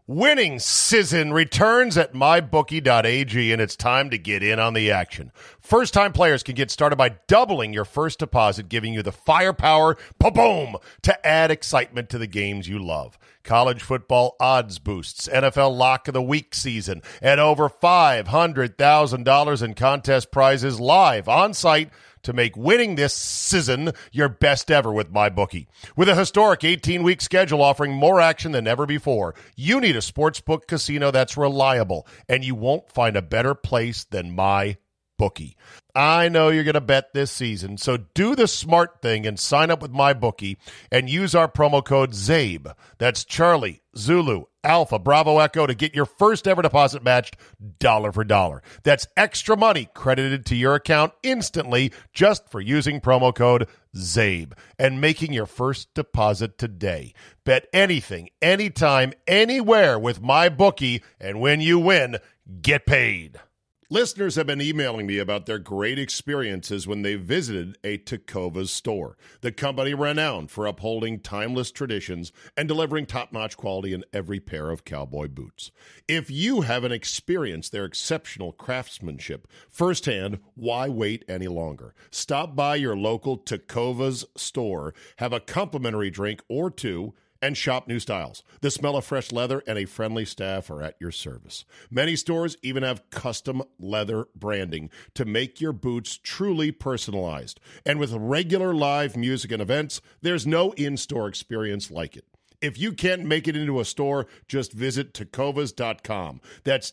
Winning season returns at mybookie.ag, and it's time to get in on the action. First-time players can get started by doubling your first deposit, giving you the firepower, boom, to add excitement to the games you love. College football odds boosts, NFL Lock of the Week season, and over $500,000 in contest prizes live on site to make winning this season your best ever with MyBookie. With a historic 18-week schedule offering more action than ever before, you need a sportsbook casino that's reliable, and you won't find a better place than MyBookie. I know you're going to bet this season, so do the smart thing and sign up with MyBookie and use our promo code ZABE. That's Charlie, Zulu, Alpha, Bravo, Echo to get your first ever deposit matched dollar for dollar. That's extra money credited to your account instantly just for using promo code ZABE and making your first deposit today. Bet anything, anytime, anywhere with MyBookie, and when you win, get paid. Listeners have been emailing me about their great experiences when they visited a Tecovas store, the company renowned for upholding timeless traditions and delivering top-notch quality in every pair of cowboy boots. If you haven't experienced their exceptional craftsmanship firsthand, why wait any longer? Stop by your local Tecovas store, have a complimentary drink or two, and shop new styles. The smell of fresh leather and a friendly staff are at your service. Many stores even have custom leather branding to make your boots truly personalized. And with regular live music and events, there's no in-store experience like it. If you can't make it into a store, just visit Tecovas.com. That's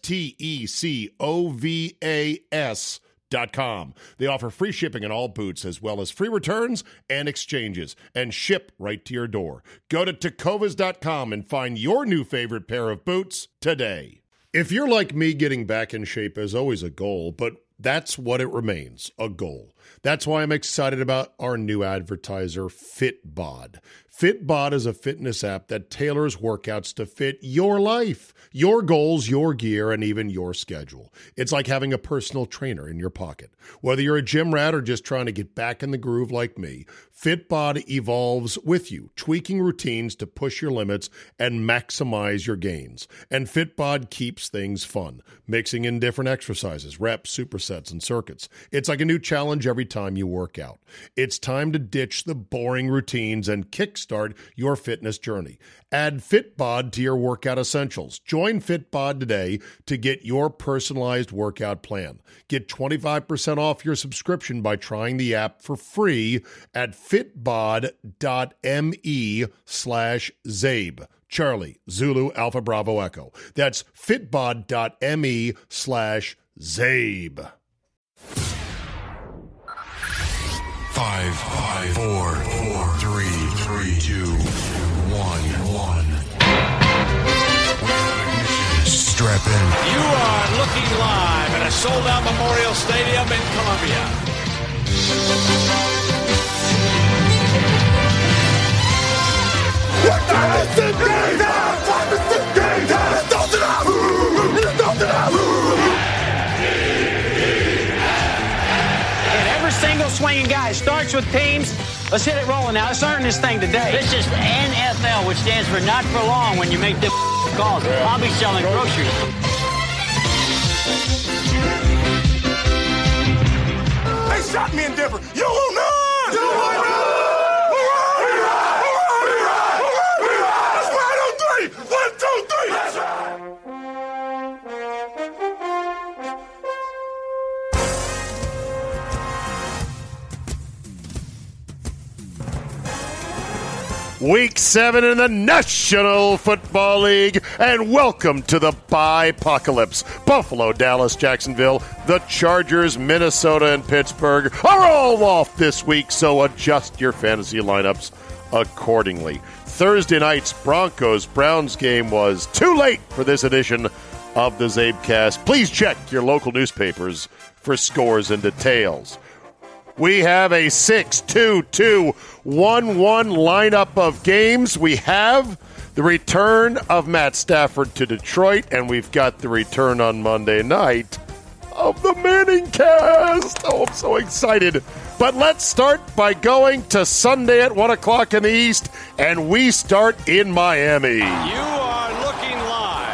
Tecovas.com. They offer free shipping on all boots, as well as free returns and exchanges, and ship right to your door. Go to Tecovas.com and find your new favorite pair of boots today. If you're like me, getting back in shape is always a goal, but that's what it remains, a goal. That's why I'm excited about our new advertiser, Fitbod. Fitbod is a fitness app that tailors workouts to fit your life, your goals, your gear, and even your schedule. It's like having a personal trainer in your pocket. Whether you're a gym rat or just trying to get back in the groove like me, Fitbod evolves with you, tweaking routines to push your limits and maximize your gains. And Fitbod keeps things fun, mixing in different exercises, reps, supersets, and circuits. It's like a new challenge every time you work out. It's time to ditch the boring routines and kickstart your fitness journey. Add Fitbod to your workout essentials. Join Fitbod today to get your personalized workout plan. Get 25% off your subscription by trying the app for free at fitbod.me/Zabe. Charlie, Zulu, Alpha, Bravo, Echo. That's fitbod.me/Zabe. 5, 4, 3, 2, 1. Strap in. You are looking live at a sold-out Memorial Stadium in Columbia. And every single swinging guy starts with teams. Let's hit it rolling now. Let's earn this thing today. This is NFL, which stands for not for long when you make the calls. I'll be selling groceries. They shot me in Denver. You will not! You will not! That's right on 3! 1, 2, 3! That's right! Week 7 in the National Football League, and welcome to the Bye-Apocalypse. Buffalo, Dallas, Jacksonville, the Chargers, Minnesota, and Pittsburgh are all off this week, so adjust your fantasy lineups accordingly. Thursday night's Broncos-Browns game was too late for this edition of the Zabecast. Please check your local newspapers for scores and details. We have a 6-2-2-1-1 lineup of games. We have the return of Matt Stafford to Detroit, and we've got the return on Monday night of the Manning cast. Oh, I'm so excited. But let's start by going to Sunday at 1 o'clock in the East, and we start in Miami. You are looking live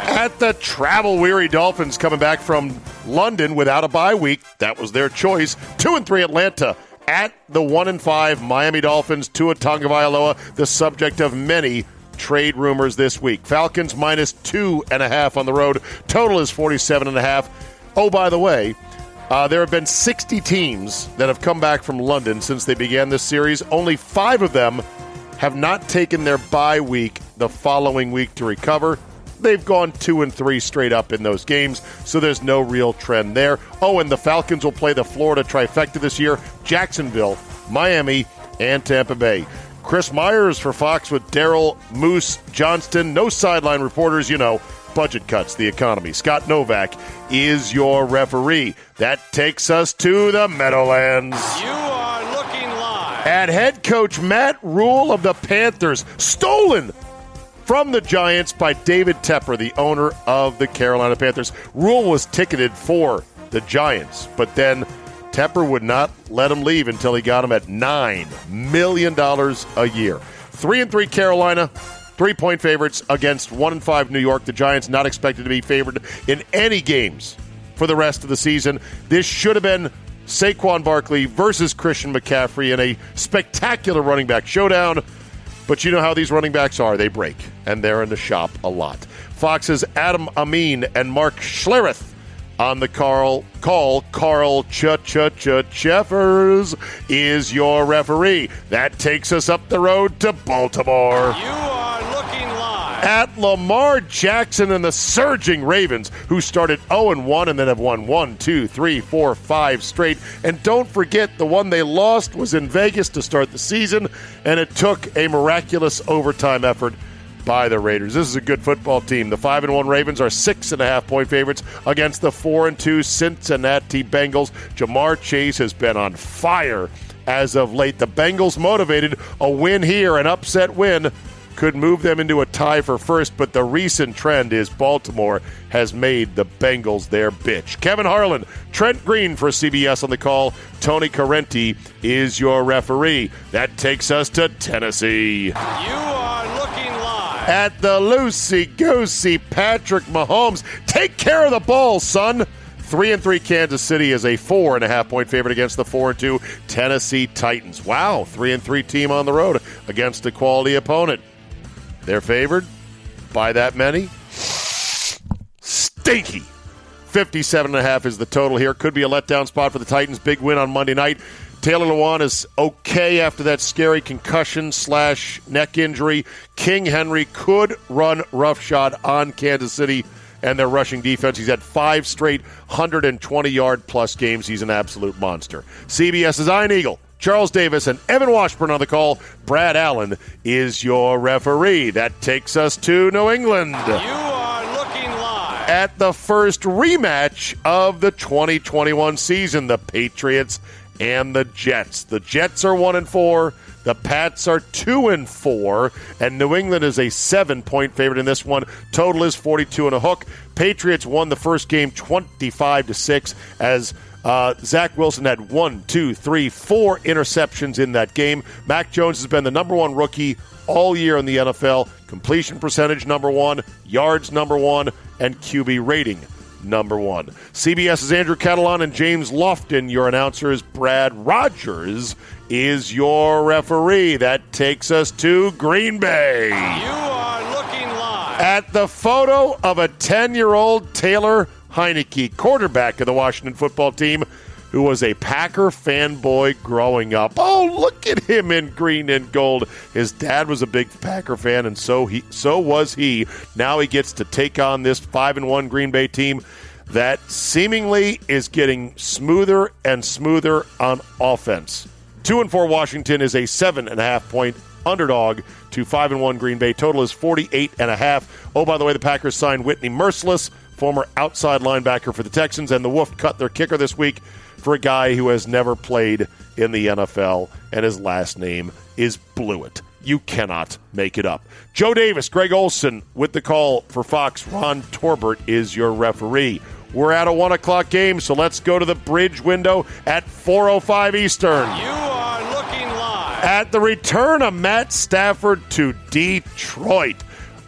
At the travel-weary Dolphins coming back from London without a bye week. That was their choice. 2-3 Atlanta. At the 1-5 Miami Dolphins. Tua Tagovailoa, the subject of many trade rumors this week. Falcons minus 2.5 on the road. Total is 47.5. Oh, by the way, there have been 60 teams that have come back from London since they began this series. Only 5 of them have not taken their bye week the following week to recover. They've gone 2-3 straight up in those games, so there's no real trend there. Oh, and the Falcons will play the Florida trifecta this year: Jacksonville, Miami, and Tampa Bay. Chris Myers for Fox with Daryl Moose Johnston. No sideline reporters, budget cuts, the economy. Scott Novak is your referee. That takes us to the Meadowlands. You are looking live at head coach Matt Rule of the Panthers. Stolen from the Giants by David Tepper, the owner of the Carolina Panthers. Rule was ticketed for the Giants, but then Tepper would not let him leave until he got him at $9 million a year. 3-3 Carolina, 3-point favorites against 1-5 New York. The Giants not expected to be favored in any games for the rest of the season. This should have been Saquon Barkley versus Christian McCaffrey in a spectacular running back showdown. But you know how these running backs are. They break, and they're in the shop a lot. Fox's Adam Amin and Mark Schlereth on the call. Carl Cheffers is your referee. That takes us up the road to Baltimore. You are looking live at Lamar Jackson and the surging Ravens, who started 0-1 and then have won 1, 2, 3, 4, 5 straight. And don't forget, the one they lost was in Vegas to start the season, and it took a miraculous overtime effort by the Raiders. This is a good football team. The 5-1 Ravens are 6.5-point favorites against the 4-2 Cincinnati Bengals. Jamar Chase has been on fire as of late. The Bengals motivated. A win here, an upset win, could move them into a tie for first, but the recent trend is Baltimore has made the Bengals their bitch. Kevin Harlan, Trent Green for CBS on the call. Tony Correnti is your referee. That takes us to Tennessee. You are looking live at the loosey-goosey Patrick Mahomes. Take care of the ball, son. 3-3 Kansas City is a 4.5-point favorite against the 4-2 Tennessee Titans. Wow, 3-3 team on the road against a quality opponent. They're favored by that many. Stinky. 57.5 is the total here. Could be a letdown spot for the Titans. Big win on Monday night. Taylor Lewan is okay after that scary concussion/neck injury. King Henry could run roughshod on Kansas City and their rushing defense. He's had 5 straight 120-yard-plus games. He's an absolute monster. CBS's Ian Eagle, Charles Davis, and Evan Washburn on the call. Brad Allen is your referee. That takes us to New England. You are looking live at the first rematch of the 2021 season, the Patriots and the Jets. The Jets are 1-4. The Pats are 2-4, and New England is a 7-point favorite in this one. Total is 42 and a hook. Patriots won the first game 25-6 as Zach Wilson had 4 interceptions in that game. Mac Jones has been the number one rookie all year in the NFL. Completion percentage number 1, yards number 1, and QB rating number 1. CBS's Andrew Catalan and James Lofton, your announcers. Brad Rogers is your referee. That takes us to Green Bay. You are looking live at the photo of a 10-year-old Taylor Heineke, quarterback of the Washington football team, who was a Packer fanboy growing up. Oh, look at him in green and gold. His dad was a big Packer fan, and so was he. Now he gets to take on this 5-1 Green Bay team that seemingly is getting smoother and smoother on offense. 2-4 Washington is a 7.5-point underdog to 5-1 Green Bay. Total is 48.5. Oh, by the way, the Packers signed Whitney Merciless, former outside linebacker for the Texans, and the Wolf cut their kicker this week for a guy who has never played in the NFL, and his last name is Blewett. You cannot make it up. Joe Davis, Greg Olson with the call for Fox. Ron Torbert is your referee. We're at a 1 o'clock game, so let's go to the bridge window at 4:05 Eastern. You are looking live at the return of Matt Stafford to Detroit.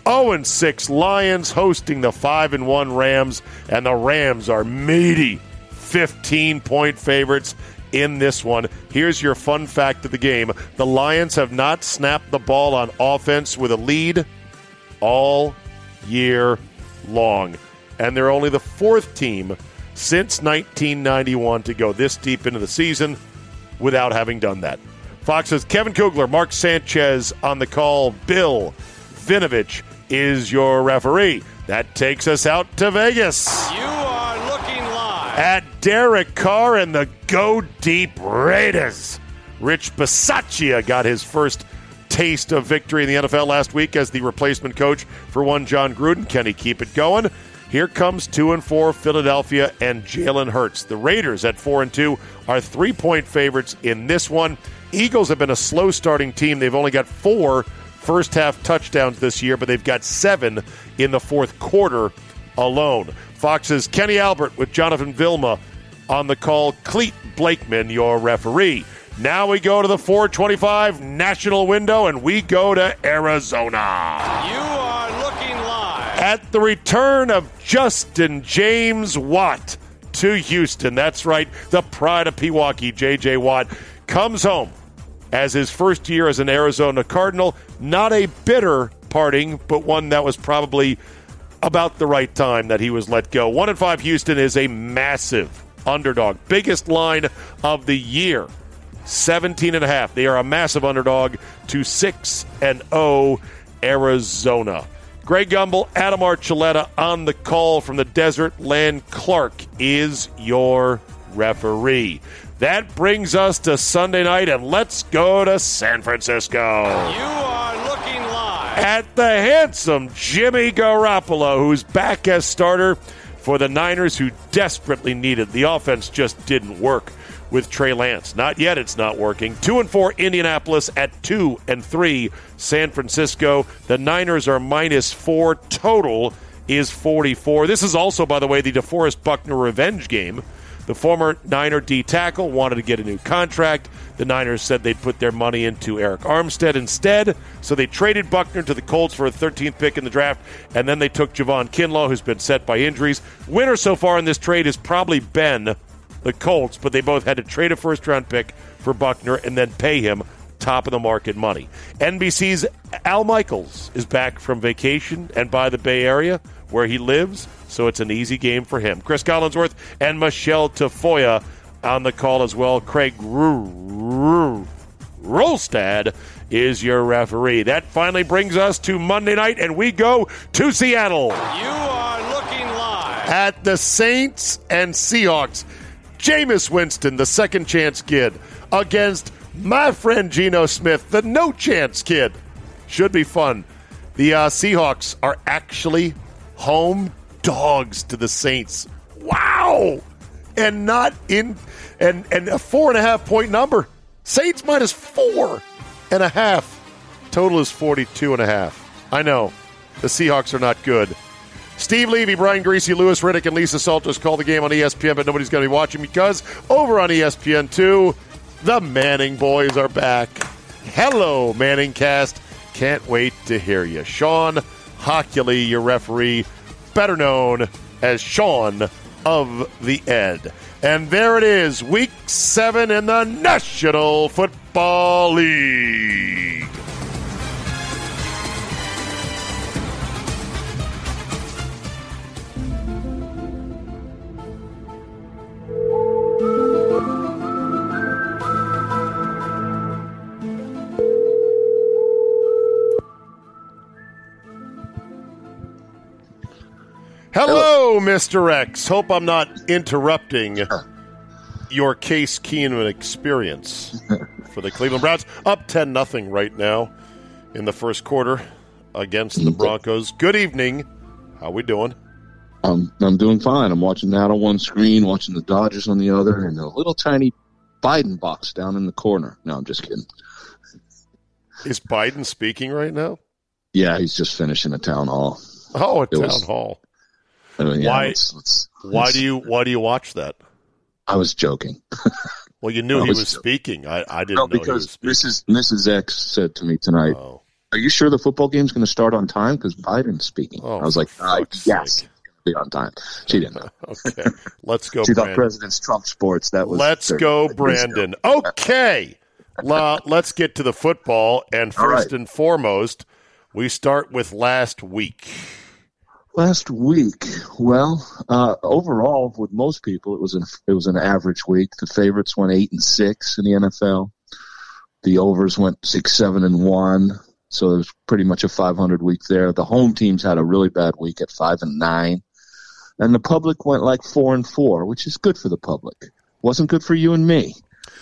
0-6 Lions hosting the 5-1 Rams, and the Rams are meaty 15-point favorites in this one. Here's your fun fact of the game. The Lions have not snapped the ball on offense with a lead all year long, and they're only the fourth team since 1991 to go this deep into the season without having done that. Fox's Kevin Kugler, Mark Sanchez on the call. Bill Vinovich is your referee. That takes us out to Vegas. You are looking live At Derek Carr and the Go Deep Raiders. Rich Bisaccia got his first taste of victory in the NFL last week as the replacement coach for one John Gruden. Can he keep it going? Here comes 2-4 Philadelphia and Jalen Hurts. The Raiders at 4-2 are 3-point favorites in this one. Eagles have been a slow starting team. They've only got 4 first-half touchdowns this year, but they've got 7 in the fourth quarter alone. Fox's Kenny Albert with Jonathan Vilma on the call. Cleet Blakeman, your referee. Now we go to the 425 national window, and we go to Arizona. You are looking live At the return of Justin James Watt to Houston. That's right, the pride of Pewaukee, J.J. Watt, comes home as his first year as an Arizona Cardinal. Not a bitter parting, but one that was probably about the right time that he was let go. 1-5 Houston is a massive underdog. Biggest line of the year, 17.5. They are a massive underdog to 6-0 Arizona. Greg Gumbel, Adam Archuleta on the call from the desert. Len Clark is your referee. That brings us to Sunday night, and let's go to San Francisco. You are looking live At the handsome Jimmy Garoppolo, who's back as starter for the Niners, who desperately needed. The offense just didn't work with Trey Lance. Not yet, it's not working. 2-4 Indianapolis at 2-3 San Francisco. The Niners are -4. Total is 44. This is also, by the way, the DeForest Buckner revenge game. The former Niner D tackle wanted to get a new contract. The Niners said they'd put their money into Eric Armstead instead, so they traded Buckner to the Colts for a 13th pick in the draft, and then they took Javon Kinlaw, who's been set by injuries. Winner so far in this trade has probably been the Colts, but they both had to trade a first-round pick for Buckner and then pay him top-of-the-market money. NBC's Al Michaels is back from vacation and by the Bay Area, where he lives, so it's an easy game for him. Chris Collinsworth and Michelle Tafoya on the call as well. Craig Rolstad is your referee. That finally brings us to Monday night, and we go to Seattle. You are looking live At the Saints and Seahawks. Jameis Winston, the second chance kid, against my friend Geno Smith, the no chance kid. Should be fun. The Seahawks are actually home dogs to the Saints. Wow! And not in and a 4.5 point number. Saints -4.5. Total is 42.5. I know. The Seahawks are not good. Steve Levy, Brian Greasy, Lewis Riddick, and Lisa Salters call the game on ESPN, but nobody's going to be watching because over on ESPN2, the Manning boys are back. Hello, Manning cast. Can't wait to hear you. Sean Hockley, your referee, better known as Sean of the Ed. And there it is, Week 7 in the National Football League. Hello, Mr. X. Hope I'm not interrupting your Case Keenum experience for the Cleveland Browns. Up 10-0 right now in the first quarter against the Broncos. Good evening. How we doing? I'm doing fine. I'm watching that on one screen, watching the Dodgers on the other, and a little tiny Biden box down in the corner. No, I'm just kidding. Is Biden speaking right now? Yeah, he's just finishing a town hall. Oh, a town hall. I mean, yeah, why do you watch that? I was joking. Well, you knew he was speaking. I didn't know because he was speaking. Mrs. X said to me tonight, are you sure the football game's going to start on time? Because Biden's speaking. Oh, I was like, yes, sake. be on time. She didn't know. Okay, let's go, She Brandon. thought President's Trump sports. That was. Let's go, Brandon. Okay, let's get to the football. And first and foremost, we start with last week. Last week, well, overall, with most people, it was an average week. The favorites went 8-6 in the NFL. The overs went 6-7-1. So it was pretty much a 500 week there. The home teams had a really bad week at 5-9, and the public went like 4-4, which is good for the public. Wasn't good for you and me.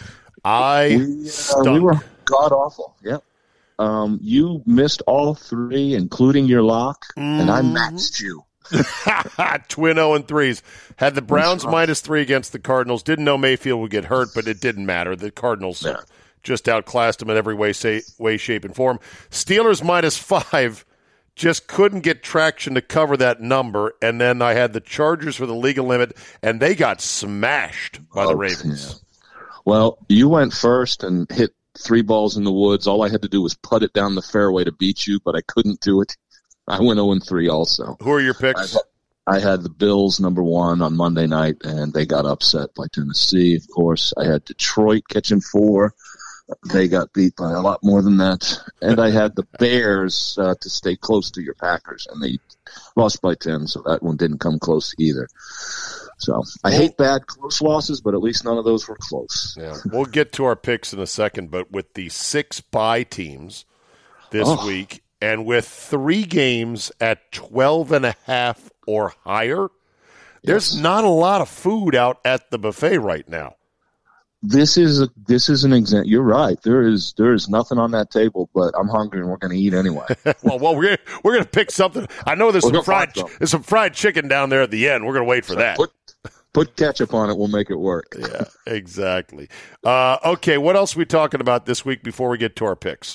We were god awful. Yep. You missed all three, including your lock, and I matched you. Twin 0-3s. Had the Browns -3 against the Cardinals. Didn't know Mayfield would get hurt, but it didn't matter. The Cardinals just outclassed him in every way, shape, and form. Steelers -5. Just couldn't get traction to cover that number. And then I had the Chargers for the legal limit, and they got smashed by the Ravens. Yeah. Well, you went first and hit 3 balls in the woods. All I had to do was putt it down the fairway to beat you, but I couldn't do it. I went 0-3 also. Who are your picks? I had the Bills #1 on Monday night, and they got upset by Tennessee, of course. I had Detroit catching 4. They got beat by a lot more than that. And I had the Bears to stay close to your Packers, and they lost by 10, so that one didn't come close either. So I hate bad close losses, but at least none of those were close. Yeah, we'll get to our picks in a second, but with the 6 bye teams this week, and with 3 games at 12.5 or higher, there's not a lot of food out at the buffet right now. This is an example. You're right. There is nothing on that table, but I'm hungry and we're going to eat anyway. well, we're going to pick something. I know there's some fried chicken down there at the end. We're going to wait for that. Put ketchup on it. We'll make it work. Yeah, exactly. Okay, what else are we talking about this week before we get to our picks?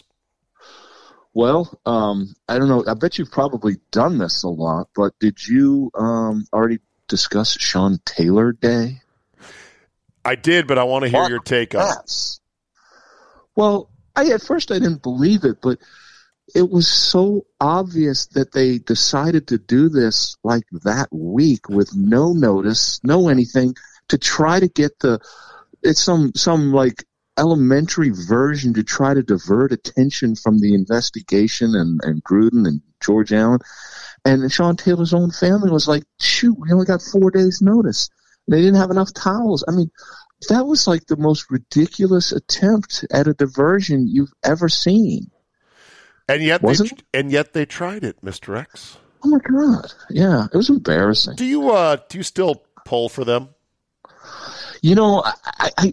Well, I don't know. I bet you've probably done this a lot, but did you already discuss Sean Taylor Day? I did, but I want to hear your take on it. Well, at first I didn't believe it, but it was so obvious that they decided to do this like that week with no notice, no anything, to try to get it's some like elementary version to try to divert attention from the investigation and Gruden and George Allen. And Sean Taylor's own family was like, shoot, we only got 4 days notice. They didn't have enough towels. I mean, that was like the most ridiculous attempt at a diversion you've ever seen. And yet they tried it, Mr. X. Oh my God. Yeah, it was embarrassing. Do you still pull for them? You know, I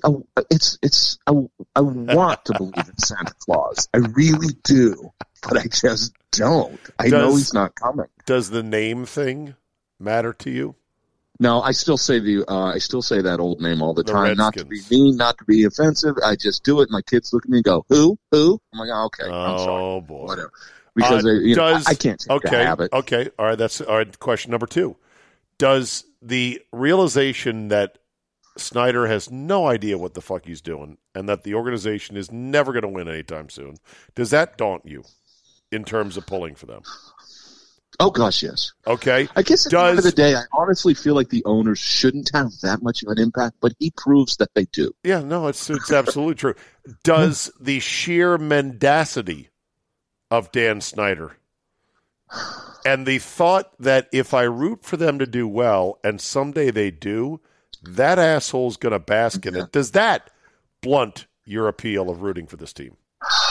want to believe in Santa Claus. I really do, but I just don't. I know he's not coming. Does the name thing matter to you? No, I still say that old name all the time. Redskins. Not to be mean, not to be offensive. I just do it. My kids look at me and go, "Who? Who?" I'm like, oh, "Okay, I'm sorry." Oh boy, whatever. Because I can't take the habit. Okay, all right. That's all right. Question number 2: does the realization that Snyder has no idea what the fuck he's doing and that the organization is never going to win anytime soon, does that daunt you in terms of pulling for them? Oh, gosh, yes. Okay. I guess at the end of the day, I honestly feel like the owners shouldn't have that much of an impact, but he proves that they do. Yeah, no, it's absolutely true. Does the sheer mendacity of Dan Snyder and the thought that if I root for them to do well and someday they do, that asshole's going to bask in it, does that blunt your appeal of rooting for this team?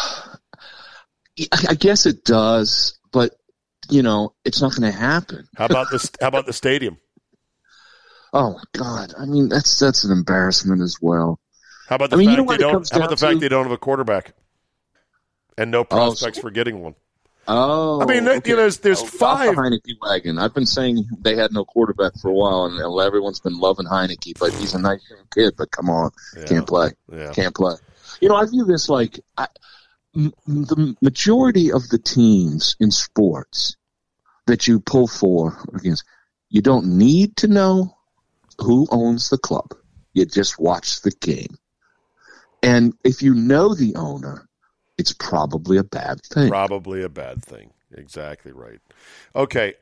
I guess it does, but you know, it's not going to happen. How about the stadium? Oh my God! I mean, that's an embarrassment as well. How about the fact they don't have a quarterback and no prospects for getting one? Oh, I mean, okay. There's 5 Heineke wagon. I've been saying they had no quarterback for a while, and everyone's been loving Heineke, but he's a nice young kid. But come on, can't play. Can't play. You know, I view this like the majority of the teams in sports that you pull for against, you don't need to know who owns the club. You just watch the game. And if you know the owner, it's probably a bad thing. Probably a bad thing. Exactly right. Okay,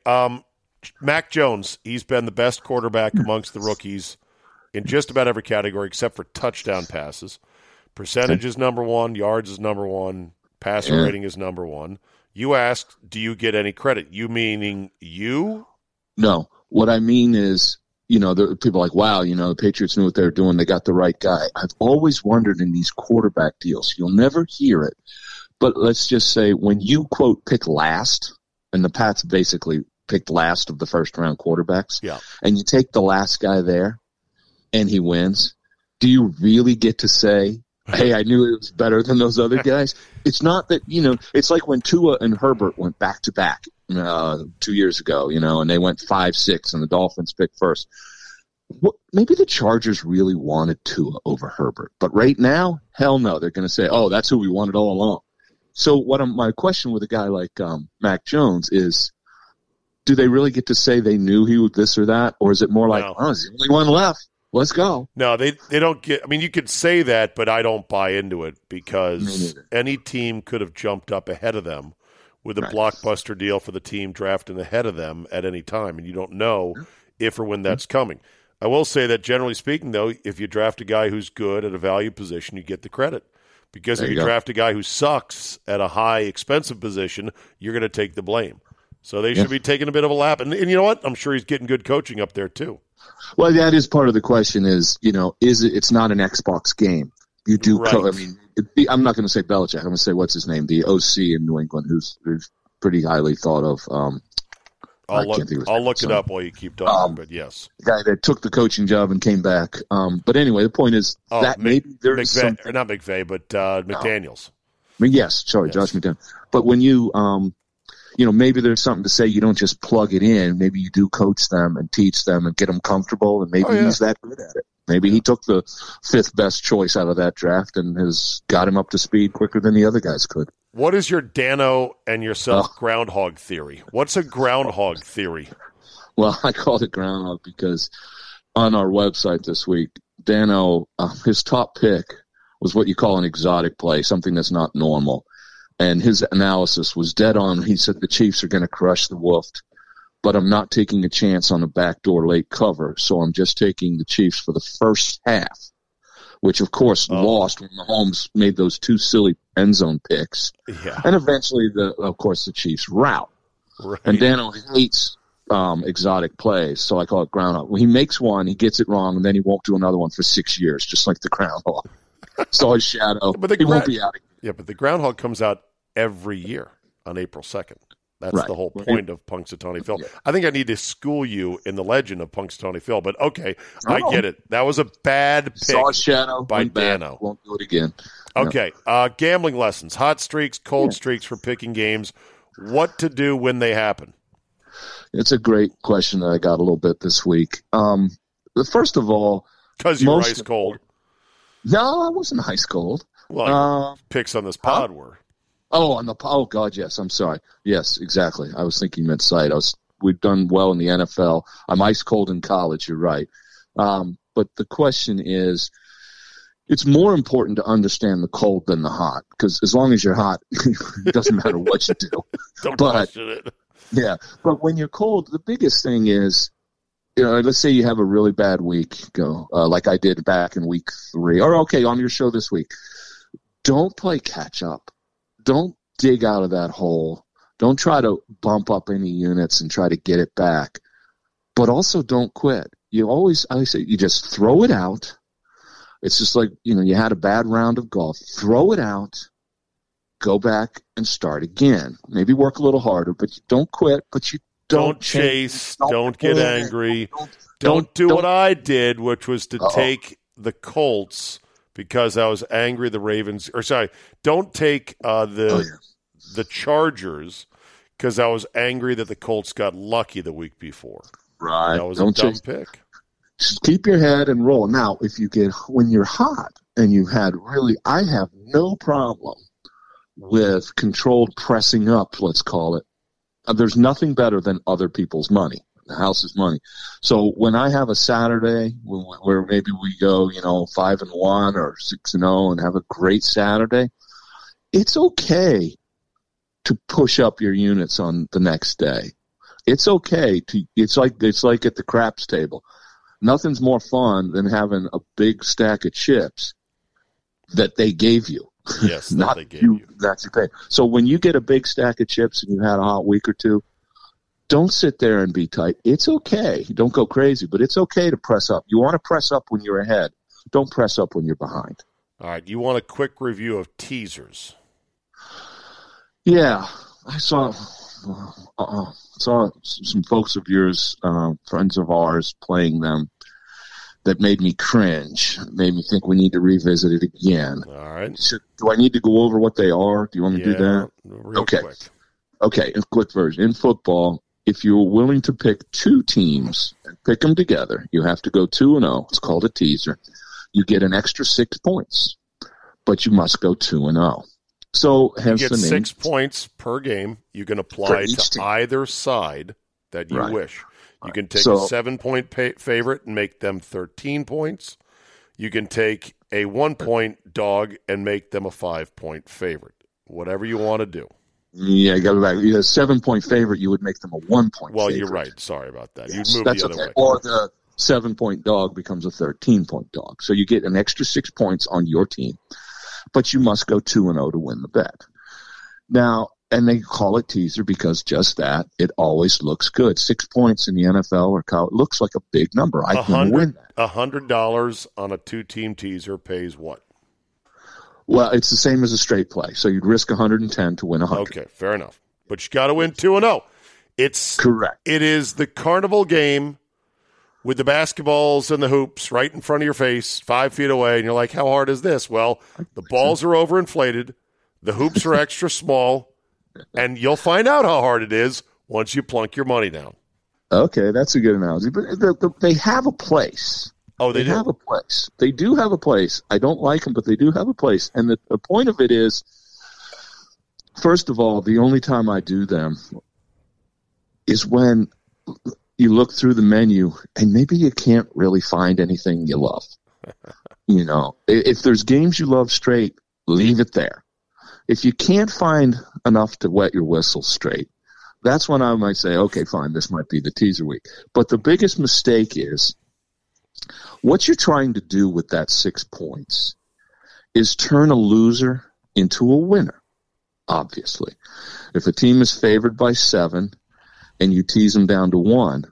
Mac Jones, he's been the best quarterback amongst the rookies in just about every category except for touchdown passes. Percentage is number one. Yards is number one. Passer rating is number one. You asked, do you get any credit? You meaning you? No. What I mean is, people are like, wow, the Patriots knew what they were doing. They got the right guy. I've always wondered in these quarterback deals, you'll never hear it, but let's just say when you, quote, pick last, and the Pats basically picked last of the first-round quarterbacks, and you take the last guy there, and he wins, do you really get to say, hey, I knew it was better than those other guys? It's not that, it's like when Tua and Herbert went back-to-back 2 years ago, and they went 5-6, and the Dolphins picked first. Maybe the Chargers really wanted Tua over Herbert. But right now, hell no. They're going to say, oh, that's who we wanted all along. So my question with a guy like Mac Jones is, do they really get to say they knew he was this or that? Or is it more like, oh, he's the only one left. Let's go. No, they don't get – I mean, you could say that, but I don't buy into it because any team could have jumped up ahead of them with a blockbuster deal for the team drafting ahead of them at any time, and you don't know if or when that's coming. I will say that generally speaking, though, if you draft a guy who's good at a value position, you get the credit. Because if you draft a guy who sucks at a high, expensive position, you're going to take the blame. So they should be taking a bit of a lap. And you know what? I'm sure he's getting good coaching up there, too. Well, that is part of the question is, it's not an Xbox game. You do I'm not going to say Belichick. I'm going to say, what's his name? The OC in New England, who's pretty highly thought of. I'll look it up while you keep talking, but yes. The guy that took the coaching job and came back. But anyway, the point is that maybe there's something. Not McVay, but McDaniels. Yes, sorry, Josh McDaniels. But when you, maybe there's something to say you don't just plug it in. Maybe you do coach them and teach them and get them comfortable, and maybe he's that good at it. Maybe he took the fifth best choice out of that draft and has got him up to speed quicker than the other guys could. What is your Dano and yourself groundhog theory? What's a groundhog theory? Well, I called it groundhog because on our website this week, Dano, his top pick was what you call an exotic play, something that's not normal. And his analysis was dead on. He said the Chiefs are going to crush the Wolf, but I'm not taking a chance on a backdoor late cover, so I'm just taking the Chiefs for the first half, which, of course, lost when Mahomes made those two silly end zone picks. Yeah. And eventually, the Chiefs rout. Right. And Dano hates exotic plays, so I call it groundhog. When he makes one, he gets it wrong, and then he won't do another one for 6 years, just like the groundhog. So his shadow, he won't be out again. Yeah, but the groundhog comes out every year on April 2nd. That's the whole point of Punxsutawney Phil. Yeah. I think I need to school you in the legend of Punxsutawney Phil, but okay, I get it. That was a bad pick shadow by Dano. Won't do it again. Okay, gambling lessons, hot streaks, cold streaks for picking games. What to do when they happen? It's a great question that I got a little bit this week. First of all, because you were ice cold. No, I wasn't ice cold. Well, picks on this pod were. Oh, God, yes. I'm sorry. Yes, exactly. I was thinking mid-site. We've done well in the NFL. I'm ice cold in college. You're right. But the question is, it's more important to understand the cold than the hot, because as long as you're hot, it doesn't matter what you do. Don't question it. Yeah. But when you're cold, the biggest thing is, let's say you have a really bad week, like I did back in week 3, or on your show this week. Don't play catch up. Don't dig out of that hole. Don't try to bump up any units and try to get it back. But also don't quit. I say you just throw it out. It's just like, you had a bad round of golf. Throw it out. Go back and start again. Maybe work a little harder, but you don't quit, but you don't chase. Don't get angry. Don't do what I did, which was to take the Colts because I was angry don't take the Chargers because I was angry that the Colts got lucky the week before. Right. That was a dumb pick. Just keep your head and roll. Now, when you're hot and I have no problem with controlled pressing up, let's call it. There's nothing better than other people's money. The house's money. So when I have a Saturday where maybe we go, 5-1 or 6-0 and have a great Saturday, it's okay to push up your units on the next day. It's okay to. It's like at the craps table. Nothing's more fun than having a big stack of chips that they gave you. Yes, not they gave you. That's your pay. So when you get a big stack of chips and you had a hot week or two, don't sit there and be tight. It's okay. Don't go crazy, but it's okay to press up. You want to press up when you're ahead. Don't press up when you're behind. All right. You want a quick review of teasers? Yeah, I saw some folks of yours, friends of ours, playing them. That made me cringe. Made me think we need to revisit it again. All right. Do I need to go over what they are? Do you want me to do that? Real okay. Quick. Okay, a quick version. In football, if you're willing to pick two teams and pick them together, you have to go 2-0. It's called a teaser. You get an extra 6 points, but you must go 2-0. So hence you get the name. 6 points per game. You can apply to team. Either side that you Right. wish. You can take a 7-point favorite and make them 13 points. You can take a 1-point dog and make them a 5-point favorite. Whatever you want to do. Yeah, you got to back. You have a 7-point favorite, you would make them a 1-point Well, favorite. you're right. Sorry about that. Yes, You'd move that's the other okay. way. Or the 7-point dog becomes a 13-point dog. So you get an extra 6 points on your team, but you must go 2-0 to win the bet. Now, and they call it teaser because just that, it always looks good. 6 points in the NFL or college looks like a big number. I can win that. $100 on a 2-team teaser pays what? Well, it's the same as a straight play. So you'd risk 110 to win 100. Okay, fair enough. But you got to win 2-0. It's correct. It is the carnival game with the basketballs and the hoops right in front of your face, 5 feet away, and you're like, how hard is this? Well, the balls are overinflated, the hoops are extra small, and you'll find out how hard it is once you plunk your money down. Okay, that's a good analogy. But they have a place. Oh, they do? Have a place. They do have a place. I don't like them, but they do have a place. And the point of it is, first of all, the only time I do them is when you look through the menu and maybe you can't really find anything you love. You know, if there's games you love straight, leave it there. If you can't find enough to wet your whistle straight, that's when I might say, okay, fine, this might be the teaser week. But the biggest mistake is what you're trying to do with that 6 points is turn a loser into a winner, obviously. If a team is favored by 7 and you tease them down to 1,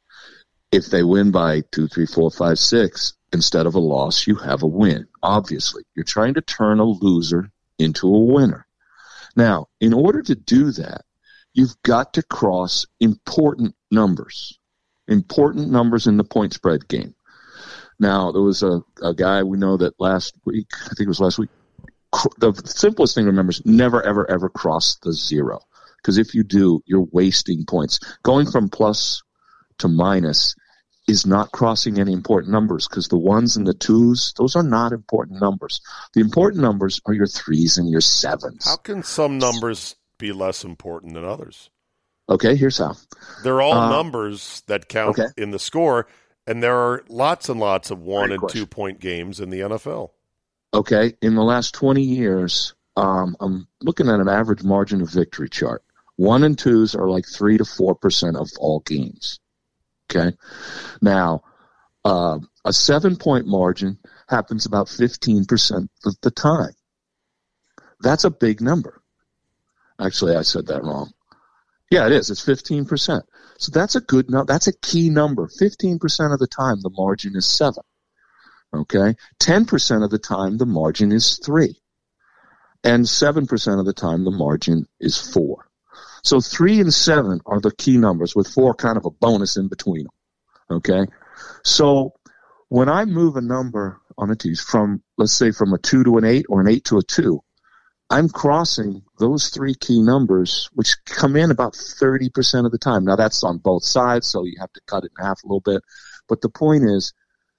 if they win by 2, 3, 4, 5, 6, instead of a loss, you have a win. Obviously, you're trying to turn a loser into a winner. Now, in order to do that, you've got to cross important numbers in the point spread game. Now, there was a guy we know that last week, I think it was last week, the simplest thing to remember is never, ever, ever cross the 0. Because if you do, you're wasting points. Going from plus to minus is not crossing any important numbers because the 1s and the 2s, those are not important numbers. The important numbers are your 3s and your 7s. How can some numbers be less important than others? Okay, here's how. They're all numbers that count in the score, and there are lots and lots of 1 and 2 point games in the NFL. Okay, in the last 20 years, I'm looking at an average margin of victory chart. 1 and 2s are like 3 to 4% of all games. Okay, now a 7-point margin happens about 15% of the time. That's a big number. Actually, I said that wrong. Yeah, it is. It's 15%. So that's a good number. That's a key number. 15% of the time, the margin is 7. Okay, 10% of the time, the margin is 3, and 7% of the time, the margin is 4. So 3 and 7 are the key numbers, with 4 kind of a bonus in between them. Okay, so when I move a number on a tease from, let's say, from a 2 to an 8 or an 8 to a 2, I'm crossing those 3 key numbers, which come in about 30% of the time. Now, that's on both sides, so you have to cut it in half a little bit. But the point is,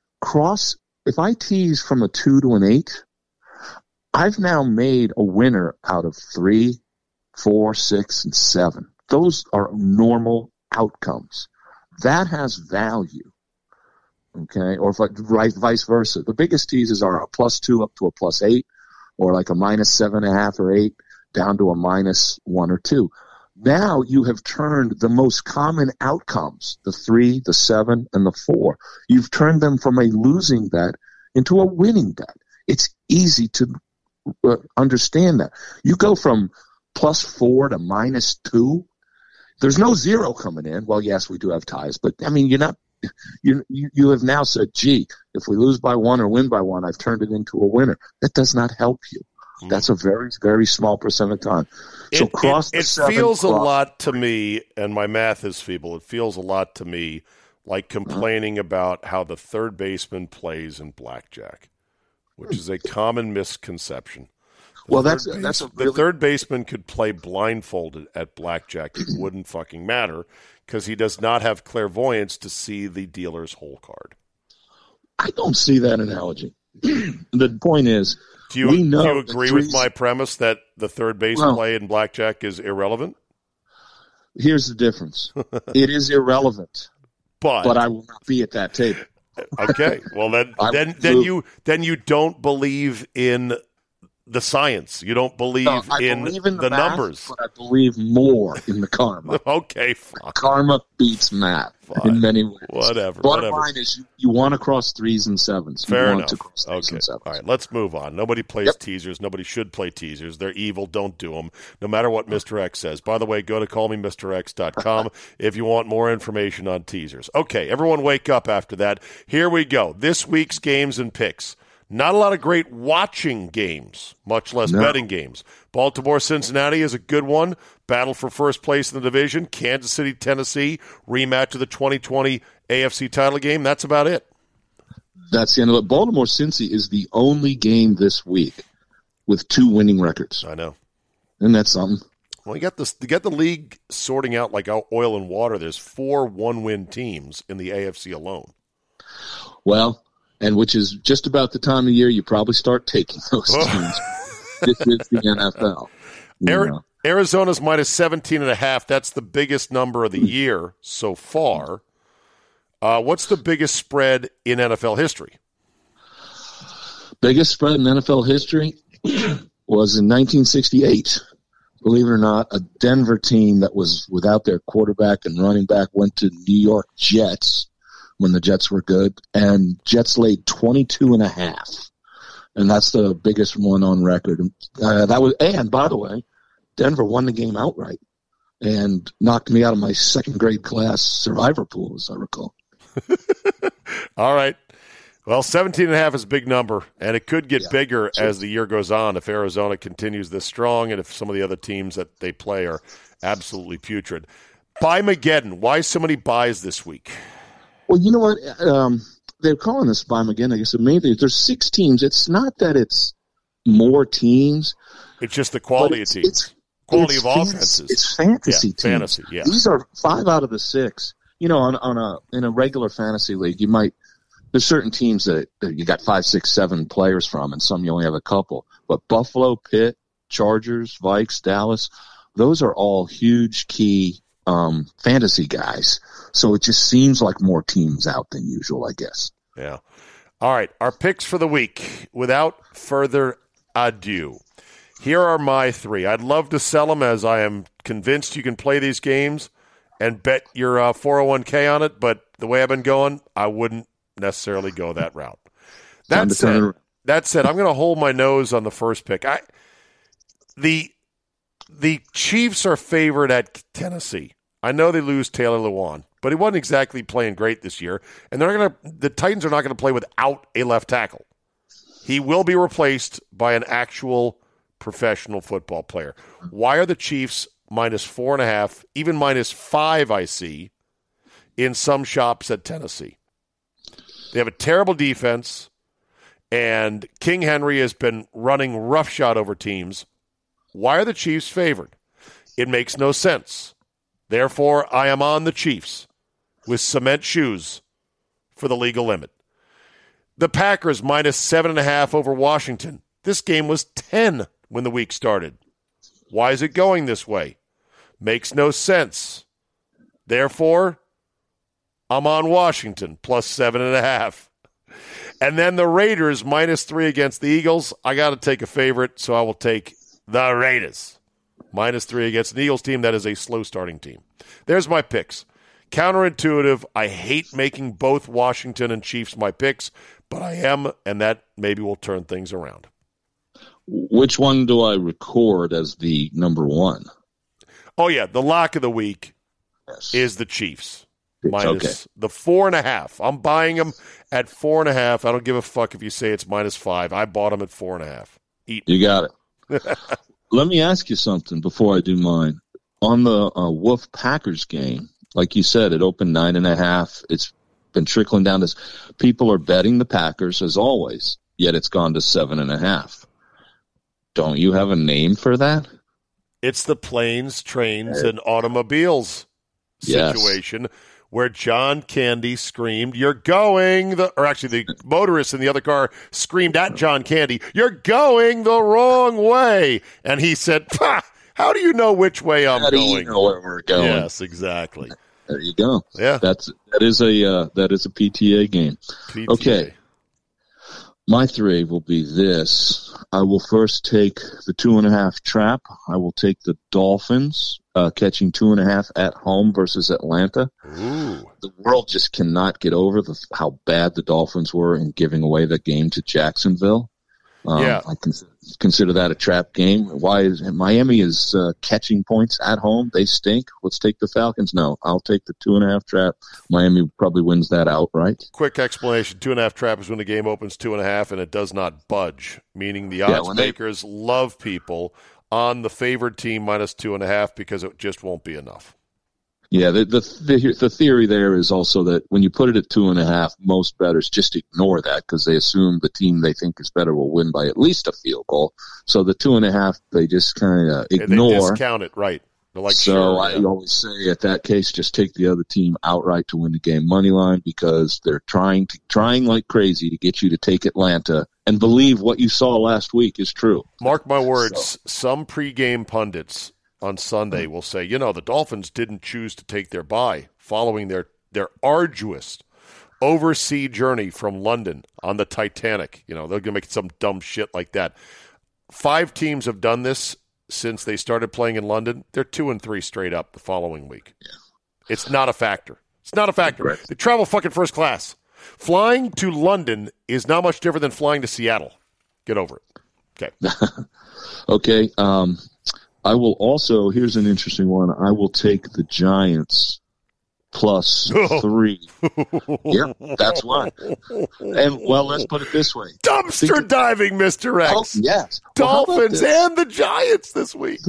if I tease from a 2 to an 8, I've now made a winner out of 3, 4, 6, and 7. Those are normal outcomes. That has value. Okay, or vice versa. The biggest teases are a +2 up to a +8, or like a -7.5 or 8 down to a -1 or 2. Now you have turned the most common outcomes, the 3, the 7, and the 4. You've turned them from a losing bet into a winning bet. It's easy to understand that. You go from +4 to -2. There's no 0 coming in. Well, yes, we do have ties, but I mean, you have now said, gee, if we lose by 1 or win by 1, I've turned it into a winner. That does not help you. That's a very, very small percent of time. So it feels a lot to me, and my math is feeble. It feels a lot to me like complaining about how the third baseman plays in blackjack, which is a common misconception. The third baseman could play blindfolded at blackjack. It wouldn't fucking matter because he does not have clairvoyance to see the dealer's hole card. I don't see that analogy. The point is, do you agree with my premise that the third base play in blackjack is irrelevant? Here's the difference. It is irrelevant, but I will not be at that table. Okay. Well, then you don't believe in the science. You don't believe in the math, numbers. But I believe more in the karma. Okay, fine. Karma beats math in many ways. Whatever. Bottom line is you want to cross 3s and 7s. Fair enough. Okay. All right, let's move on. Nobody plays teasers. Nobody should play teasers. They're evil. Don't do them, no matter what Mr. X says. By the way, go to callmemrx.com if you want more information on teasers. Okay, everyone wake up after that. Here we go. This week's games and picks. Not a lot of great watching games, much less betting games. Baltimore-Cincinnati is a good one. Battle for first place in the division. Kansas City-Tennessee, rematch of the 2020 AFC title game. That's about it. That's the end of it. Baltimore-Cincy is the only game this week with 2 winning records. I know. Isn't that something? Well, you got the league sorting out like oil and water. There's 4 one-win teams in the AFC alone. Well, and which is just about the time of year you probably start taking those teams. This is the NFL. Arizona's -17.5. That's the biggest number of the year so far. What's the biggest spread in NFL history? Biggest spread in NFL history was in 1968. Believe it or not, a Denver team that was without their quarterback and running back went to New York Jets when the Jets were good, and Jets laid 22.5, and that's the biggest one on record. And by the way, Denver won the game outright and knocked me out of my second grade class survivor pool, as I recall. All right. Well, 17.5 is a big number, and it could get bigger as the year goes on if Arizona continues this strong and if some of the other teams that they play are absolutely putrid. Buy-Mageddon. Why so many buys this week? Well, you know what? They're calling this Buy-Mageddon. I guess maybe there's 6 teams. It's not that it's more teams. It's just the quality of teams. Quality of offenses. It's fantasy teams. Fantasy, yeah. These are 5 out of the 6. You know, in a regular fantasy league, there's certain teams that you got 5, 6, 7 players from, and some you only have a couple. But Buffalo, Pitt, Chargers, Vikes, Dallas, those are all huge key fantasy guys. So it just seems like more teams out than usual, I guess. Yeah. All right. Our picks for the week. Without further ado, here are my 3. I'd love to sell them, as I am convinced you can play these games and bet your 401k on it. But the way I've been going, I wouldn't necessarily go that route. That said, I'm going to hold my nose on the first pick. The Chiefs are favored at Tennessee. I know they lose Taylor Lewan, but he wasn't exactly playing great this year. And the Titans are not going to play without a left tackle. He will be replaced by an actual professional football player. Why are the Chiefs -4.5, even -5, I see, in some shops at Tennessee? They have a terrible defense, and King Henry has been running roughshod over teams. Why are the Chiefs favored? It makes no sense. Therefore, I am on the Chiefs with cement shoes for the legal limit. The Packers -7.5 over Washington. This game was 10 when the week started. Why is it going this way? Makes no sense. Therefore, I'm on Washington +7.5. And then the Raiders -3 against the Eagles. I got to take a favorite, so I will take the Raiders. -3 against an Eagles team that is a slow starting team. There's my picks. Counterintuitive. I hate making both Washington and Chiefs my picks, but I am, and that maybe will turn things around. Which one do I record as the number one? Oh, yeah, the lock of the week is the Chiefs. Minus the 4.5. I'm buying them at 4.5. I don't give a fuck if you say it's -5. I bought them at 4.5. You got it. Let me ask you something before I do mine. On the Wolf Packers game, like you said, it opened 9.5. It's been trickling down. People are betting the Packers as always, yet it's gone to 7.5. Don't you have a name for that? It's the planes, trains, and automobiles situation where John Candy screamed, "You're going the," or actually the motorist in the other car screamed at John Candy, "You're going the wrong way." And he said, "How do you know which way I'm going?" How do you know where we're going? Yes, exactly. There you go. Yeah. That is a PTA game. PTA. Okay. My 3 will be this. I will first take the 2.5 trap. I will take the Dolphins catching 2.5 at home versus Atlanta. Ooh. The world just cannot get over how bad the Dolphins were in giving away the game to Jacksonville. I consider that a trap game. Why is Miami is catching points at home? They stink. Let's take the Falcons. No, I'll take the 2.5 trap. Miami probably wins that outright. Quick explanation: 2.5 trap is when the game opens 2.5 and it does not budge, meaning the odds makers love people on the favored team -2.5 because it just won't be enough. Yeah, the theory there is also that when you put it at 2.5, most bettors just ignore that because they assume the team they think is better will win by at least a field goal. So the 2.5, they just kind of ignore. They discount it, right? Like, I always say at that case, just take the other team outright to win the game money line because they're trying like crazy to get you to take Atlanta and believe what you saw last week is true. Mark my words, some pregame pundits on Sunday will say, the Dolphins didn't choose to take their bye following their arduous overseas journey from London on the Titanic. They're going to make some dumb shit like that. 5 teams have done this since they started playing in London. They're 2-3 straight up the following week. Yeah. It's not a factor. It's not a factor. Right. They travel fucking first class. Flying to London is not much different than flying to Seattle. Get over it. Okay. Okay. I will also, here's an interesting one. I will take the Giants +3. Yep, that's why. And, let's put it this way. Dumpster diving, Mr. X. Oh, yes. Dolphins and the Giants this week.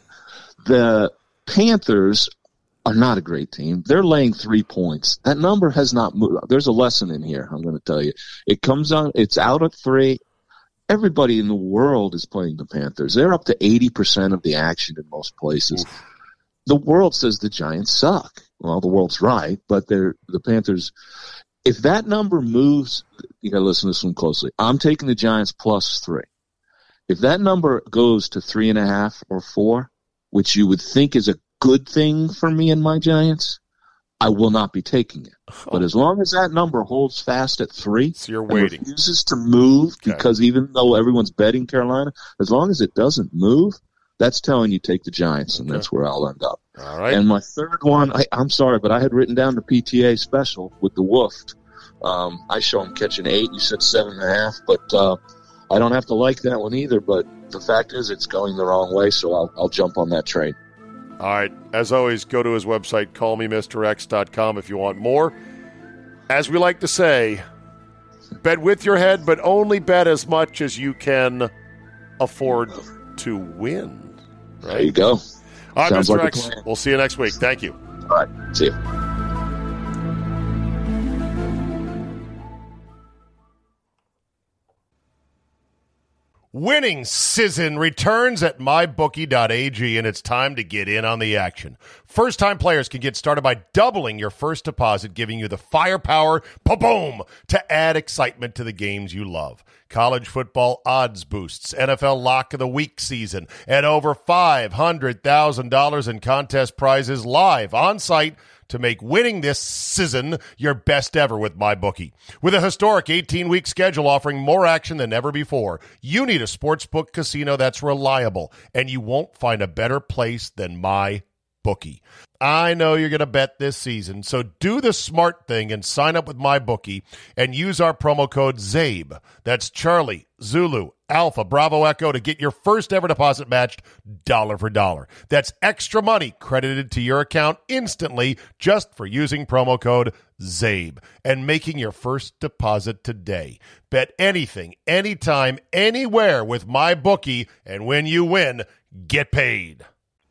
The Panthers are not a great team. They're laying 3 points. That number has not moved. There's a lesson in here, I'm going to tell you. It's out at 3. Everybody in the world is playing the Panthers. They're up to 80% of the action in most places. Oof. The world says the Giants suck. Well, the world's right, but the Panthers. If that number moves, you got to listen to this one closely. I'm taking the Giants +3. If that number goes to 3.5 or 4, which you would think is a good thing for me and my Giants, I will not be taking it. But as long as that number holds fast at 3, so you're waiting. And refuses to move, because even though everyone's betting Carolina, as long as it doesn't move, that's telling you take the Giants, and that's where I'll end up. All right. And my third one, I'm sorry, but I had written down the PTA special with the Wolf. I show him catching 8. You said 7.5, but I don't have to like that one either. But the fact is, it's going the wrong way, so I'll jump on that train. All right. As always, go to his website, callmemrx.com, if you want more. As we like to say, bet with your head, but only bet as much as you can afford to win. Right? There you go. All right, Sounds Mr. like X, we'll see you next week. Thank you. All right. See you. Winning season returns at mybookie.ag, and it's time to get in on the action. First-time players can get started by doubling your first deposit, giving you the firepower, boom, to add excitement to the games you love. College football odds boosts, NFL Lock of the Week season, and over $500,000 in contest prizes live on-site to make winning this season your best ever with MyBookie. With a historic 18-week schedule offering more action than ever before, you need a sportsbook casino that's reliable, and you won't find a better place than MyBookie. I know you're going to bet this season, so do the smart thing and sign up with MyBookie and use our promo code ZABE. That's Charlie, Zulu, Alpha, Bravo, Echo to get your first ever deposit matched dollar for dollar. That's extra money credited to your account instantly just for using promo code ZABE and making your first deposit today. Bet anything, anytime, anywhere with MyBookie, and when you win, get paid.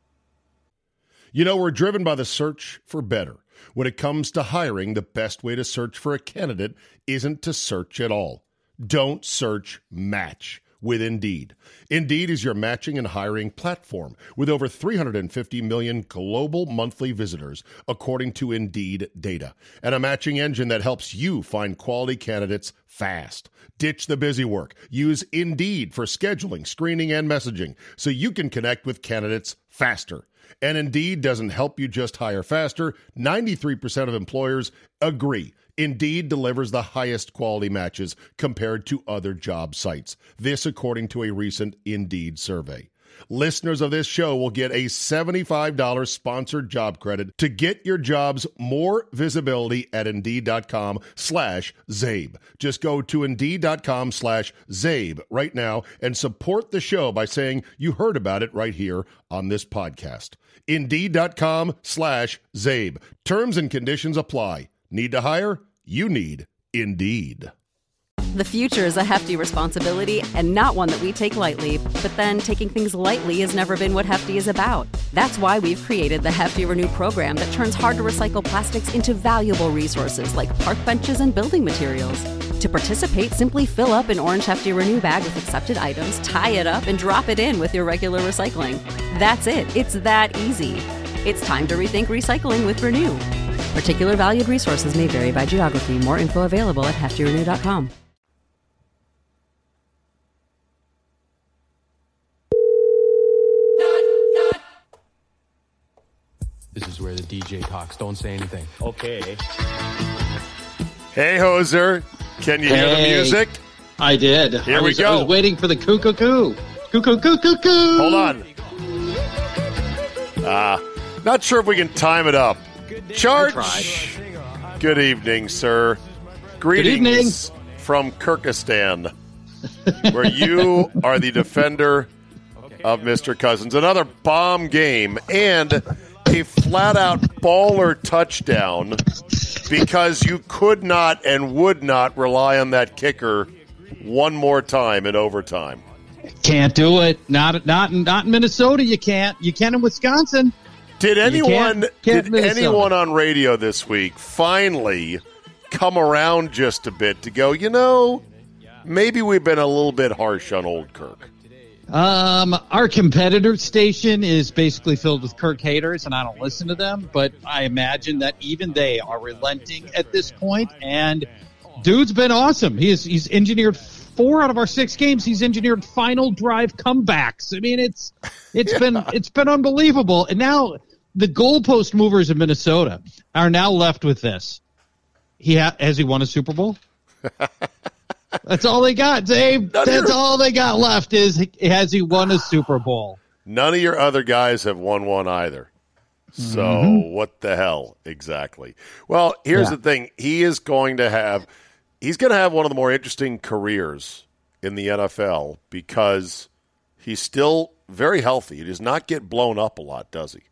You know, we're driven by the search for better. When it comes to hiring, the best way to search for a candidate isn't to search at all. Don't search, match with Indeed. Indeed is your matching and hiring platform with over 350 million global monthly visitors, according to Indeed data, and a matching engine that helps you find quality candidates fast. Ditch the busy work. Use Indeed for scheduling, screening, and messaging so you can connect with candidates faster. And Indeed doesn't help you just hire faster. 93% of employers agree. Indeed delivers the highest quality matches compared to other job sites. This according to a recent Indeed survey. Listeners of this show will get a $75 sponsored job credit to get your jobs more visibility at Indeed.com/ZABE. Just go to Indeed.com/ZABE right now and support the show by saying you heard about it right here on this podcast. Indeed.com/ZABE. Terms and conditions apply. Need to hire? You need Indeed. The future is a hefty responsibility and not one that we take lightly. But then taking things lightly has never been what Hefty is about. That's why we've created the Hefty Renew program that turns hard-to-recycle plastics into valuable resources like park benches and building materials. To participate, simply fill up an orange Hefty Renew bag with accepted items, tie it up, and drop it in with your regular recycling. That's it. It's that easy. It's time to rethink recycling with Renew. Particular valued resources may vary by geography. More info available at heftyrenew.com. This is where the DJ talks. Don't say anything. Okay. Hey, Hoser. Can you hear the music? I did. Here we go. I was waiting for the coo-coo-coo. Coo-coo-coo-coo-coo. Hold on. Not sure if we can time it up. Charge. Good evening, sir. Greetings from Kyrgyzstan, where you are the defender of Mr. Cousins. Another bomb game and a flat-out baller touchdown because you could not and would not rely on that kicker one more time in overtime. Can't do it. Not in Minnesota. You can't. You can in Wisconsin. Did anyone on radio this week finally come around just a bit to go, you know, maybe we've been a little bit harsh on old Kirk? Our competitor station is basically filled with Kirk haters, and I don't listen to them, but I imagine that even they are relenting at this point, and dude's been awesome. He's engineered 4 out of our 6 games. He's engineered final drive comebacks. I mean, it's been unbelievable. And now the goalpost movers of Minnesota are now left with this. Has he won a Super Bowl? That's all they got, Dave. That's all they got left is, has he won a Super Bowl? None of your other guys have won one either. So what the hell exactly? Well, here's the thing. He's going to have one of the more interesting careers in the NFL because he's still very healthy. He does not get blown up a lot, does he?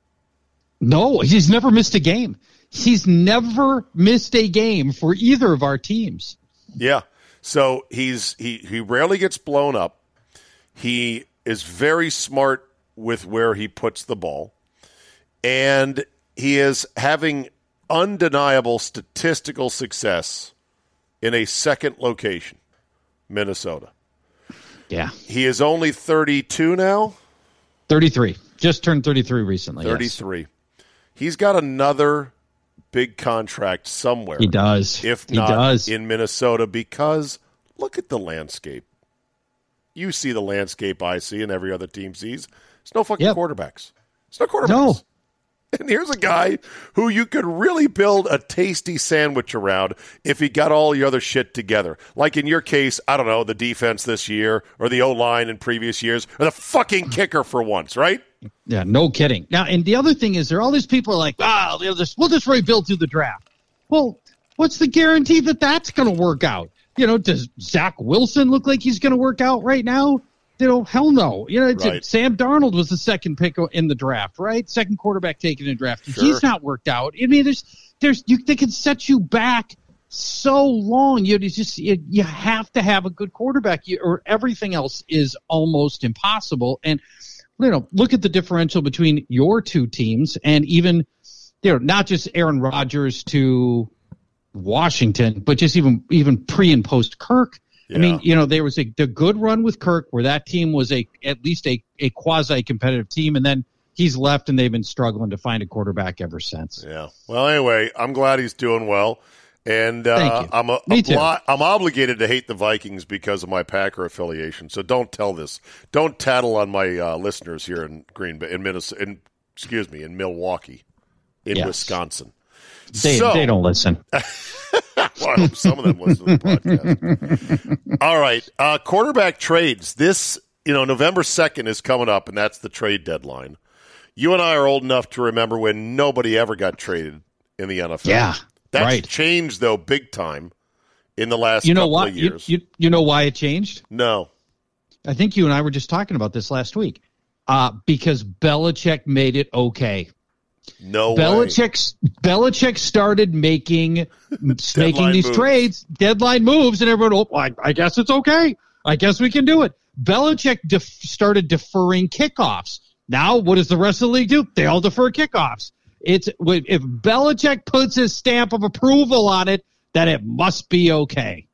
No, he's never missed a game. He's never missed a game for either of our teams. Yeah. So he rarely gets blown up. He is very smart with where he puts the ball. And he is having undeniable statistical success in a second location, Minnesota. Yeah. He is only 32 now? 33. Just turned 33 recently. 33. Yes. He's got another big contract somewhere. He does. If not in Minnesota, because look at the landscape. You see the landscape I see and every other team sees. There's no fucking quarterbacks. There's no quarterbacks. No. And here's a guy who you could really build a tasty sandwich around if he got all your other shit together. Like in your case, I don't know, the defense this year or the O-line in previous years or the fucking kicker for once, right? Yeah, no kidding. Now, and the other thing is there are all these people are like, we'll just rebuild through the draft. Well, what's the guarantee that that's going to work out? Does Zach Wilson look like he's going to work out right now? Hell no. Right. Sam Darnold was the second pick in the draft, right? Second quarterback taken in the draft. Sure. He's not worked out. I mean, they can set you back so long. You have to have a good quarterback, or everything else is almost impossible. And look at the differential between your two teams, and even not just Aaron Rodgers to Washington, but just even pre and post Kirk. Yeah. I mean, there was the good run with Kirk where that team was at least a quasi-competitive team, and then he's left and they've been struggling to find a quarterback ever since. Yeah. Well, anyway, I'm glad he's doing well, and I'm obligated to hate the Vikings because of my Packer affiliation. So don't tattle on my listeners here in Green Bay, in Milwaukee, in Wisconsin. They don't listen. Well, I hope some of them listen to the podcast. All right. Quarterback trades. This, November 2nd is coming up, and that's the trade deadline. You and I are old enough to remember when nobody ever got traded in the NFL. Yeah. That's changed, though, big time in the last couple of years. You know why it changed? No. I think you and I were just talking about this last week. Because Belichick made it okay. No way. Belichick started making these trades, deadline moves, and everyone, I guess it's okay. I guess we can do it. Belichick started deferring kickoffs. Now, what does the rest of the league do? They all defer kickoffs. If Belichick puts his stamp of approval on it, then it must be okay.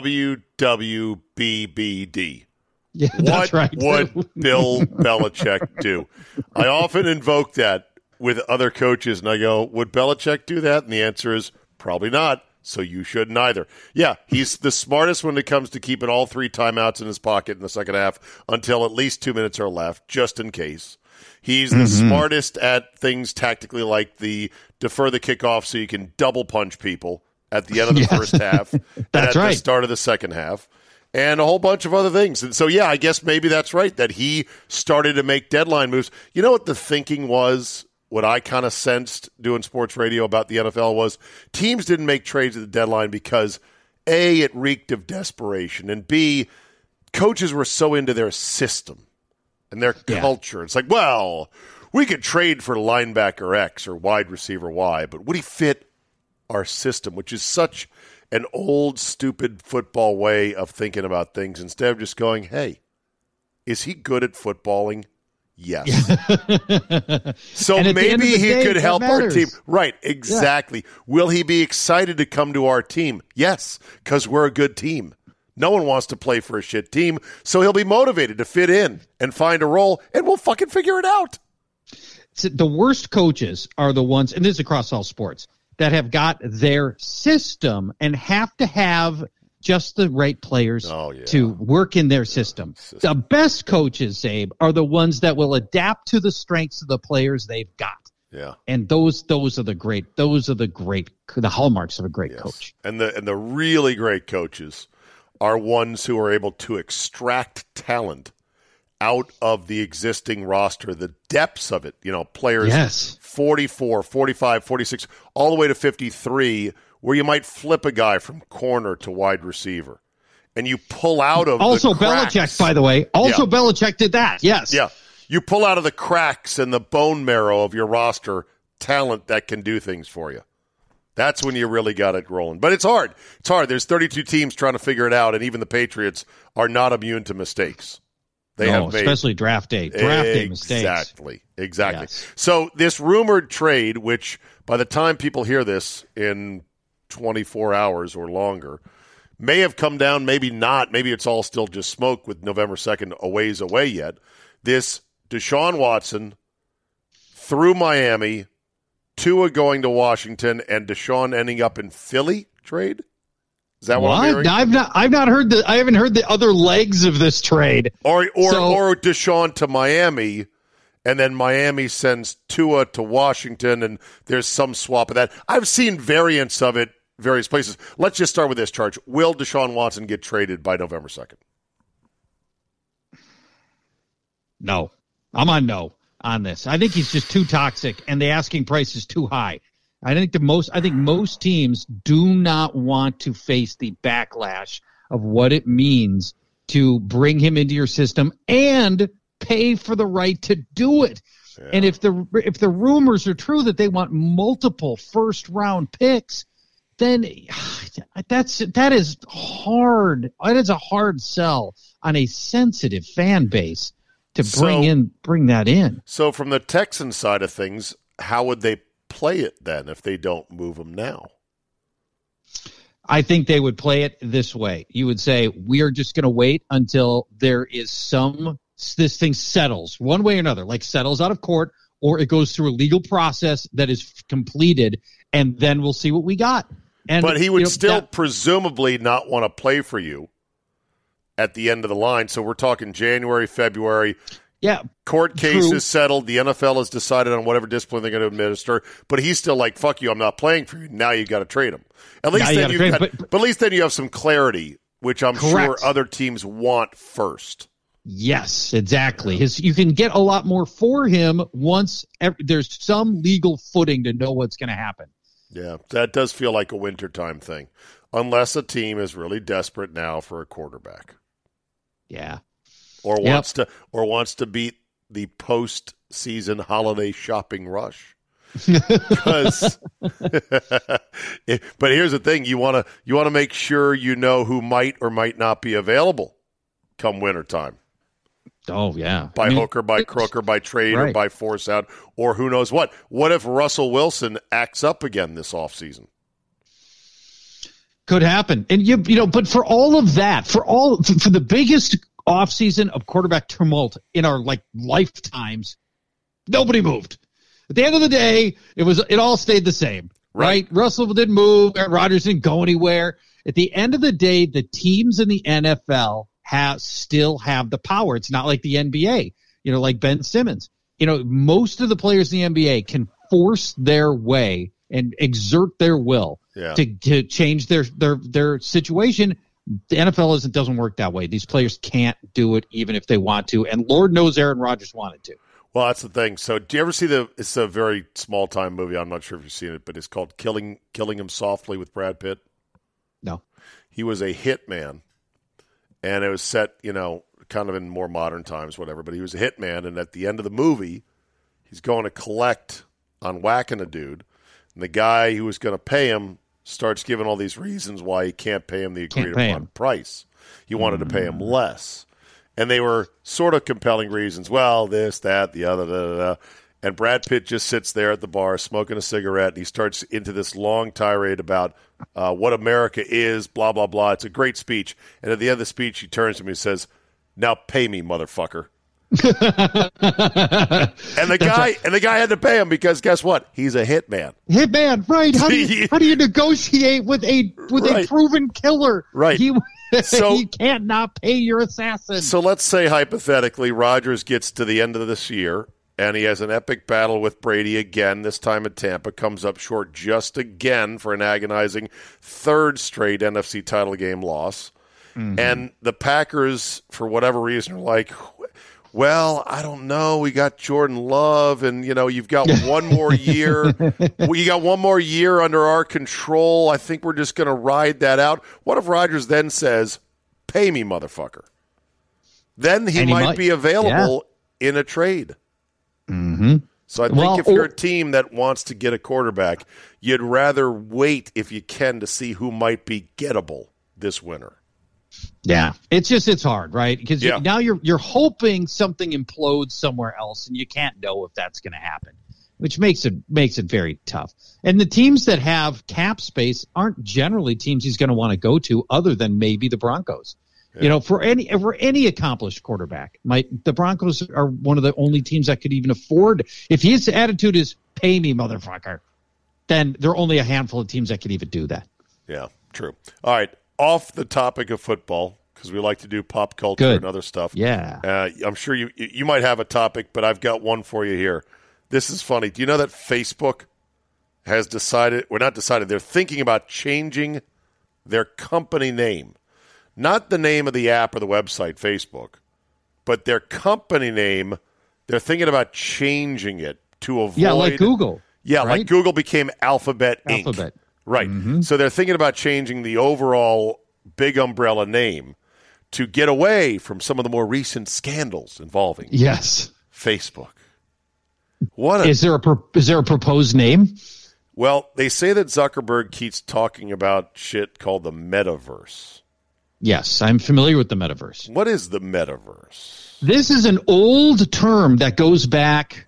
WWBBD. Yeah, that's right. What would Bill Belichick do? I often invoke that with other coaches, and I go, would Belichick do that? And the answer is probably not, so you shouldn't either. Yeah, he's the smartest when it comes to keeping all 3 timeouts in his pocket in the second half until at least 2 minutes are left, just in case. He's the smartest at things tactically like the defer the kickoff so you can double punch people at the end of the first half and at the start of the second half, and a whole bunch of other things. And so, yeah, I guess maybe that's right, that he started to make deadline moves. You know what the thinking was? What I kind of sensed doing sports radio about the NFL was teams didn't make trades at the deadline because, A, it reeked of desperation, and B, coaches were so into their system and their culture. It's like, well, we could trade for linebacker X or wide receiver Y, but would he fit our system, which is such an old, stupid football way of thinking about things, instead of just going, hey, is he good at footballing? Yes. So maybe he could help our team. Right, exactly. Yeah. Will he be excited to come to our team? Yes, because we're a good team. No one wants to play for a shit team, so he'll be motivated to fit in and find a role, and we'll fucking figure it out. So the worst coaches are the ones, and this is across all sports, that have got their system and have to have just the right players to work in their system. The best coaches, Abe, are the ones that will adapt to the strengths of the players they've got. Yeah. And those are the hallmarks of a great coach. And the really great coaches are ones who are able to extract talent out of the existing roster, the depths of it, players 44, 45, 46, all the way to 53, where you might flip a guy from corner to wide receiver. And you pull out of also the cracks. Belichick, by the way. Belichick did that, yes. Yeah. You pull out of the cracks and the bone marrow of your roster talent that can do things for you. That's when you really got it rolling. But it's hard. It's hard. There's 32 teams trying to figure it out, and even the Patriots are not immune to mistakes. Especially draft day mistakes. Exactly. Yes. So this rumored trade, which by the time people hear this in 24 hours or longer, may have come down, maybe not. Maybe it's all still just smoke with November 2nd a ways away yet. This Deshaun Watson through Miami, Tua going to Washington, and Deshaun ending up in Philly trade? Is that what I'm hearing? I've not heard I haven't heard the other legs of this trade. Or Deshaun to Miami and then Miami sends Tua to Washington, and there's some swap of that. I've seen variants of it various places. Let's just start with this charge. Will Deshaun Watson get traded by November 2nd? No. I'm on no on this. I think he's just too toxic, and the asking price is too high. I think most teams do not want to face the backlash of what it means to bring him into your system and pay for the right to do it. Yeah. And if the rumors are true that they want multiple first round picks, then that is hard. That is a hard sell on a sensitive fan base to bring that in. So from the Texans side of things, how would they play it then if they don't move him now? I think they would play it this way. You would say, we are just going to wait until there is this thing settles one way or another, like settles out of court, or it goes through a legal process that is completed, and then we'll see what we got. But he would still presumably not want to play for you at the end of the line. So we're talking January, February. Yeah. Court case is settled. The NFL has decided on whatever discipline they're going to administer. But he's still like, fuck you, I'm not playing for you. Now you got to trade him. At least but at least then you have some clarity, which I'm sure other teams want first. Yes, exactly. You can get a lot more for him once there's some legal footing to know what's going to happen. Yeah, that does feel like a wintertime thing, unless a team is really desperate now for a quarterback. Yeah. Or wants to beat the post-season holiday shopping rush. Because, but here's the thing: you want to make sure you know who might or might not be available come wintertime. Oh yeah, by hook or by crook or by trade or by force out, or who knows what. What if Russell Wilson acts up again this offseason? Could happen, and but for all of that, for the biggest offseason of quarterback tumult in our lifetimes, nobody moved. At the end of the day, it all stayed the same, right? Russell didn't move, Aaron Rodgers didn't go anywhere. At the end of the day, the teams in the NFL still have the power. It's not like the NBA, like Ben Simmons. Most of the players in the NBA can force their way and exert their will to change their situation. The NFL doesn't work that way. These players can't do it even if they want to, and Lord knows Aaron Rodgers wanted to. Well, that's the thing. So do you ever see it's a very small-time movie. I'm not sure if you've seen it, but it's called Killing Him Softly with Brad Pitt. No. He was a hitman, and it was set, kind of in more modern times, whatever, but he was a hitman, and at the end of the movie, he's going to collect on whacking a dude, and the guy who was going to pay him starts giving all these reasons why he can't pay him the agreed-upon price. He wanted to pay him less. And they were sort of compelling reasons. Well, this, that, the other, da, da, da. And Brad Pitt just sits there at the bar smoking a cigarette, and he starts into this long tirade about what America is, blah, blah, blah. It's a great speech. And at the end of the speech, he turns to me and says, "Now pay me, motherfucker." and the guy had to pay him because guess what? He's a hitman. Hitman, right? How do you negotiate with a proven killer? Right. He can't not pay your assassin. So let's say hypothetically Rodgers gets to the end of this year and he has an epic battle with Brady again, this time at Tampa, comes up short just again for an agonizing third straight NFC title game loss. Mm-hmm. And the Packers, for whatever reason, are like, well, I don't know. We got Jordan Love, and you've got one more year. You got one more year under our control. I think we're just going to ride that out. What if Rodgers then says, "Pay me, motherfucker"? Then he might be available in a trade. Mm-hmm. So I think if you're a team that wants to get a quarterback, you'd rather wait if you can to see who might be gettable this winter. Yeah, it's hard, right? Because now you're hoping something implodes somewhere else, and you can't know if that's going to happen, which makes it very tough. And the teams that have cap space aren't generally teams he's going to want to go to, other than maybe the Broncos. Yeah. For any accomplished quarterback, the Broncos are one of the only teams that could even afford. If his attitude is "pay me, motherfucker," then there are only a handful of teams that could even do that. Yeah, true. All right. Off the topic of football, because we like to do pop culture and other stuff. Yeah. I'm sure you might have a topic, but I've got one for you here. This is funny. Do you know that Facebook has decided, or not decided, they're thinking about changing their company name? Not the name of the app or the website, Facebook, but their company name. They're thinking about changing it to avoid. Yeah, like Google. Yeah, right? like Google became Alphabet Inc. Alphabet. Right. So they're thinking about changing the overall big umbrella name to get away from some of the more recent scandals involving Facebook. Is there a proposed name? Well, they say that Zuckerberg keeps talking about shit called the metaverse. Yes, I'm familiar with the metaverse. What is the metaverse? This is an old term that goes back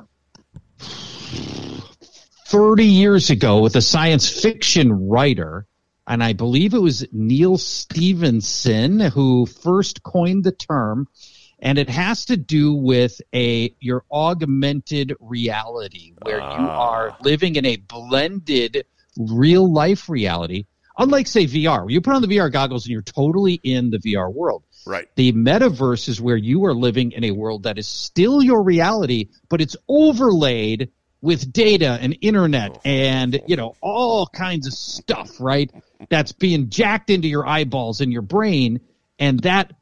30 years ago with a science fiction writer, and I believe it was Neil Stephenson who first coined the term, and it has to do with your augmented reality, where you are living in a blended real-life reality. Unlike, say, VR, you put on the VR goggles and you're totally in the VR world. Right. The metaverse is where you are living in a world that is still your reality, but it's overlaid with data and internet and, all kinds of stuff, right? That's being jacked into your eyeballs and your brain. And that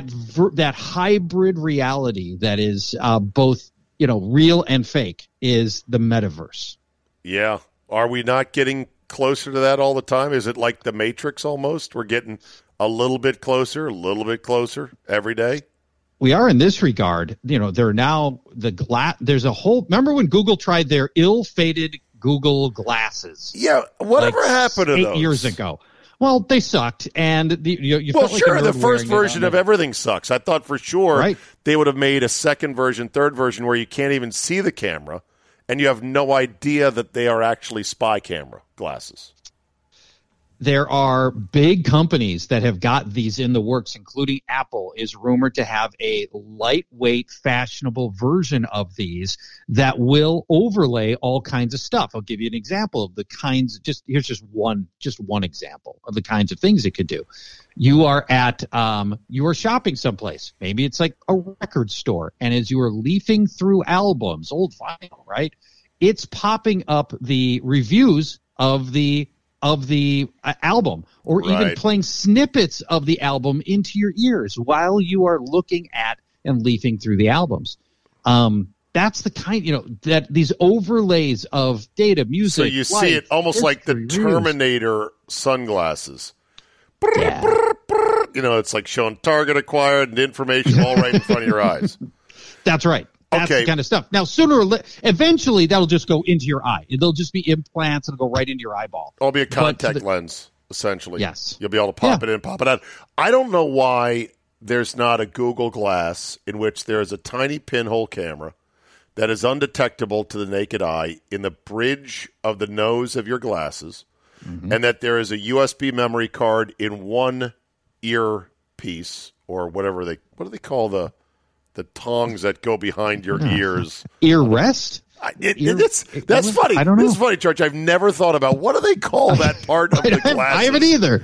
hybrid reality that is both, real and fake is the metaverse. Yeah. Are we not getting closer to that all the time? Is it like the Matrix almost? We're getting a little bit closer every day. We are in this regard. They're now there's a whole. Remember when Google tried their ill-fated Google glasses? Yeah. Whatever happened to those? 8 years ago. Well, they sucked, and you felt like sure, the first version of everything sucks. I thought for sure they would have made a second version, third version where you can't even see the camera, and you have no idea that they are actually spy camera glasses. There are big companies that have got these in the works, including Apple is rumored to have a lightweight, fashionable version of these that will overlay all kinds of stuff. I'll give you an example of the kinds. Here's just one example of the kinds of things it could do. You are shopping someplace. Maybe it's like a record store, and as you are leafing through albums, old vinyl, right? It's popping up the reviews of the album, or even playing snippets of the album into your ears while you are looking at and leafing through the albums. That's the kind, that these overlays of data, music. So you see it almost like the Terminator sunglasses. Yeah. It's like showing target acquired and information all right in front of your eyes. That's right. That's the kind of stuff. Now, eventually, that'll just go into your eye. They'll just be implants. It'll go right into your eyeball. It'll be a contact lens, essentially. Yes. You'll be able to pop it in, pop it out. I don't know why there's not a Google Glass in which there is a tiny pinhole camera that is undetectable to the naked eye in the bridge of the nose of your glasses, and that there is a USB memory card in one earpiece, or what do they call the tongs that go behind your ears? Ear rest? That's funny. I don't know. This is funny, George. I've never thought about what do they call that part of the glasses? I haven't either.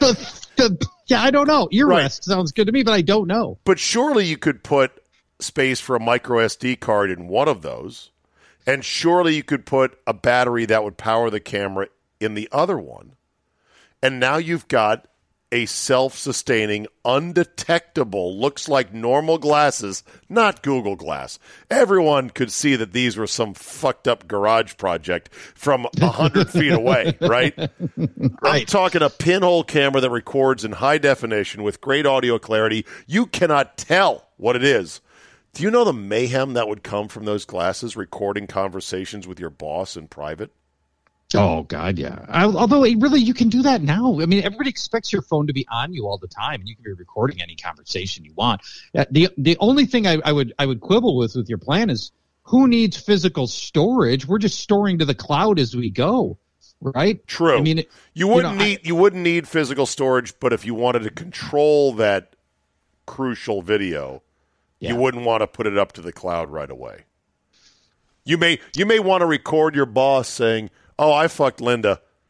Yeah. I don't know. Ear rest sounds good to me, but I don't know. But surely you could put space for a micro SD card in one of those, and surely you could put a battery that would power the camera in the other one. And now you've got a self-sustaining, undetectable, looks like normal glasses, not Google Glass. Everyone could see that these were some fucked up garage project from 100 feet away, right? I'm talking a pinhole camera that records in high definition with great audio clarity. You cannot tell what it is. Do you know the mayhem that would come from those glasses recording conversations with your boss in private? Oh, God, yeah. Although, really, you can do that now. I mean, everybody expects your phone to be on you all the time, and you can be recording any conversation you want. The only thing I would quibble with your plan is, who needs physical storage? We're just storing to the cloud as we go, right? True. I mean, you wouldn't need physical storage, but if you wanted to control that crucial video, you wouldn't want to put it up to the cloud right away. You may want to record your boss saying, "Oh, I fucked Linda.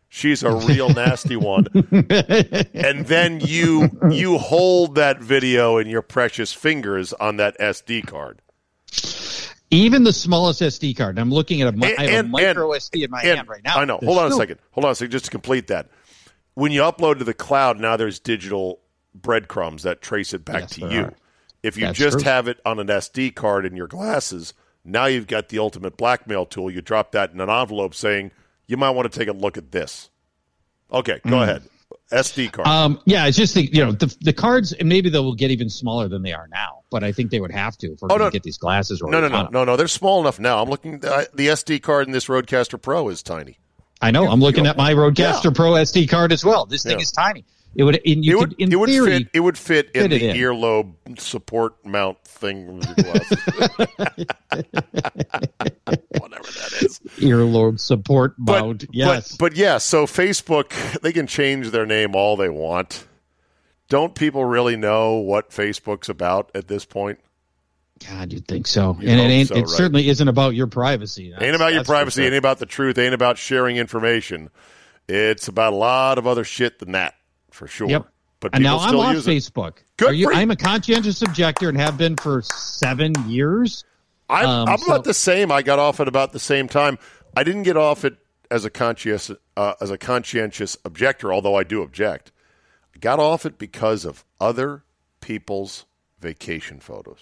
She's a real nasty one. And then you hold that video in your precious fingers on that SD card. Even the smallest SD card. I'm looking at I have a micro SD in my hand right now. I know. Hold on a second. Just to complete that. When you upload to the cloud, now there's digital breadcrumbs that trace it back to you. If you just have it on an SD card in your glasses, now you've got the ultimate blackmail tool. You drop that in an envelope saying, you might want to take a look at this. Okay, go ahead. SD card. It's just the cards, and maybe they will get even smaller than they are now. But I think they would have to if we're going to get these glasses. No. They're small enough now. I'm looking. The SD card in this Rodecaster Pro is tiny. I know. I'm looking at my Rodecaster Pro SD card as well. This thing is tiny. It would fit in the earlobe support mount thing with your glasses. Whatever that is. Earlobe support mount. Yes. But yeah, so Facebook, they can change their name all they want. Don't people really know what Facebook's about at this point? God, you'd think so. It certainly isn't about your privacy. Ain't about your privacy, ain't about the truth, ain't about sharing information. It's about a lot of other shit than that. For sure. Yep. But and now I'm off use Facebook. Good. I'm a conscientious objector and have been for 7 years. I'm about the same. I got off at about the same time. I didn't get off it as a conscientious objector, although I do object. I got off it because of other people's vacation photos.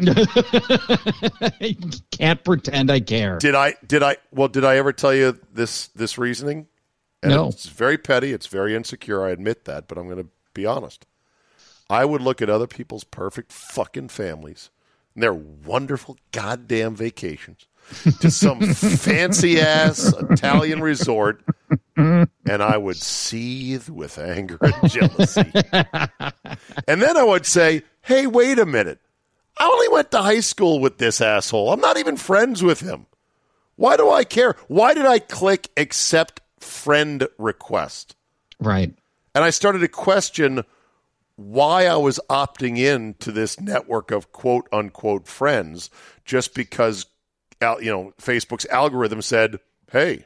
Can't pretend I care. Did I ever tell you this reasoning? And no. It's very petty. It's very insecure. I admit that, but I'm going to be honest. I would look at other people's perfect fucking families and their wonderful goddamn vacations to some fancy-ass Italian resort, and I would seethe with anger and jealousy. And then I would say, hey, wait a minute. I only went to high school with this asshole. I'm not even friends with him. Why do I care? Why did I click accept friend request? Right. And I started to question why I was opting in to this network of quote unquote friends just because Facebook's algorithm said, hey,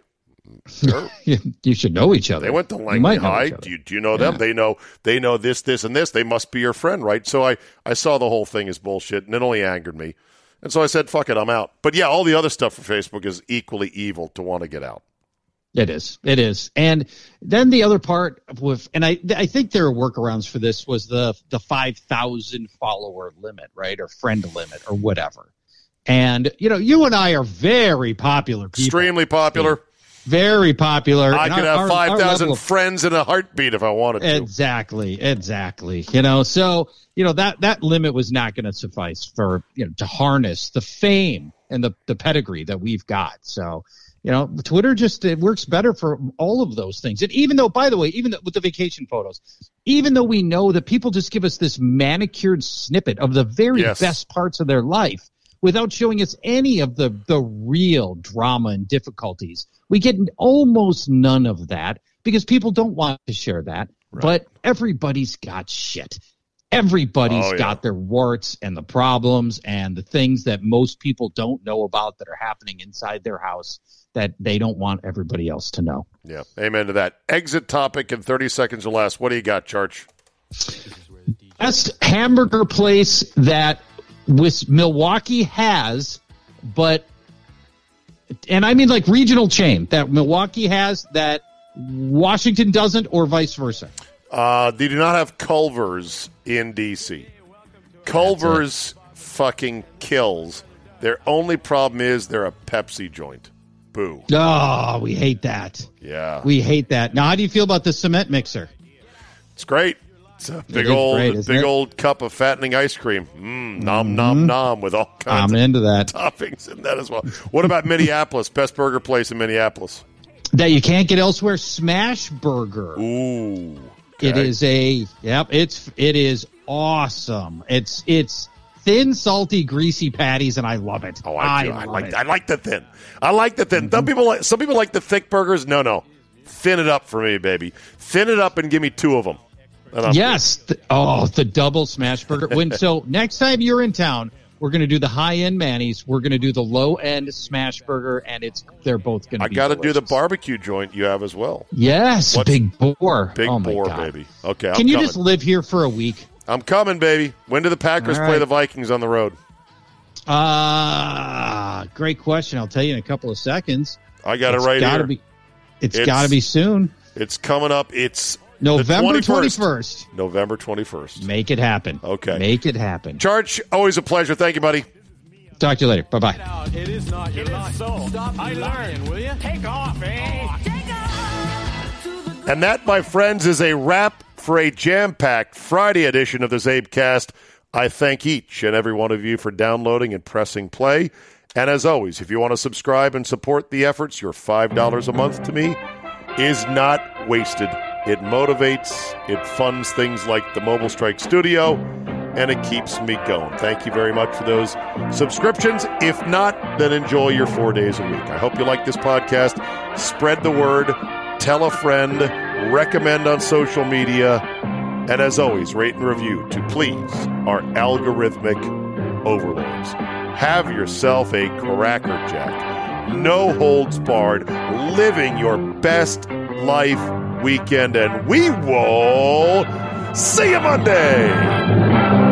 you should know each other. They went to Langley High. Do you know them? They know this, and this. They must be your friend, right? So I saw the whole thing as bullshit, and it only angered me. And so I said, fuck it, I'm out. But yeah, all the other stuff for Facebook is equally evil to want to get out. It is. And then the other part and I think there are workarounds for this, was the 5,000 follower limit, right? Or friend limit or whatever. And, you and I are very popular people. Extremely popular. Very popular. I could have 5,000 friends in a heartbeat if I wanted to. Exactly. So, that limit was not going to suffice for, to harness the fame and the pedigree that we've got. So, Twitter it works better for all of those things. And even though, by the way, even with the vacation photos, even though we know that people just give us this manicured snippet of the very best parts of their life without showing us any of the real drama and difficulties, we get almost none of that because people don't want to share that. Right. But everybody's got shit. Everybody's got their warts and the problems and the things that most people don't know about that are happening inside their house that they don't want everybody else to know. Yeah, amen to that. Exit topic in 30 seconds or less. What do you got, Church? Best hamburger place that Milwaukee has, and I mean like regional chain, that Milwaukee has that Washington doesn't, or vice versa. They do not have Culver's in D.C. Culver's fucking kills. Their only problem is they're a Pepsi joint. Boo. Oh, we hate that. Yeah. We hate that. Now, how do you feel about the cement mixer? It's great. It's a big old cup of fattening ice cream. Nom, nom, nom, with all kinds of toppings in that as well. What about Minneapolis? Best burger place in Minneapolis. That you can't get elsewhere? Smash Burger. Ooh. Okay. It is awesome. It's thin, salty, greasy patties, and I love it. Oh, I like the thin. I like the thin. Mm-hmm. Some people like the thick burgers. No. Thin it up for me, baby. Thin it up and give me 2 of them. Yes. The double smash burger. So next time you're in town, We're going to do the high-end Manny's. We're going to do the low-end Smash Burger, and they're both going to be I got to delicious. do the barbecue joint you have as well. Yes, Big Boar. Big oh my Boar, God. baby. Okay, Can you just live here for a week? I'm coming, baby. When do the Packers play the Vikings on the road? Great question. I'll tell you in a couple of seconds. I got it right here. It's got to be soon. It's coming up. It's November the 21st. November 21st. Make it happen. Okay. Make it happen. Charge, always a pleasure. Thank you, buddy. Talk to you later. Bye-bye. It is not your life. So stop lying, will you? Take off, eh? Take off. And that, my friends, is a wrap for a jam-packed Friday edition of the Zabecast. I thank each and every one of you for downloading and pressing play. And as always, if you want to subscribe and support the efforts, your $5 a month to me is not wasted. It motivates, it funds things like the Mobile Strike Studio, and it keeps me going. Thank you very much for those subscriptions. If not, then enjoy your 4 days a week. I hope you like this podcast. Spread the word, tell a friend, recommend on social media, and as always, rate and review to please our algorithmic overlords. Have yourself a Cracker Jack, no holds barred, living your best life weekend, and we will see you Monday.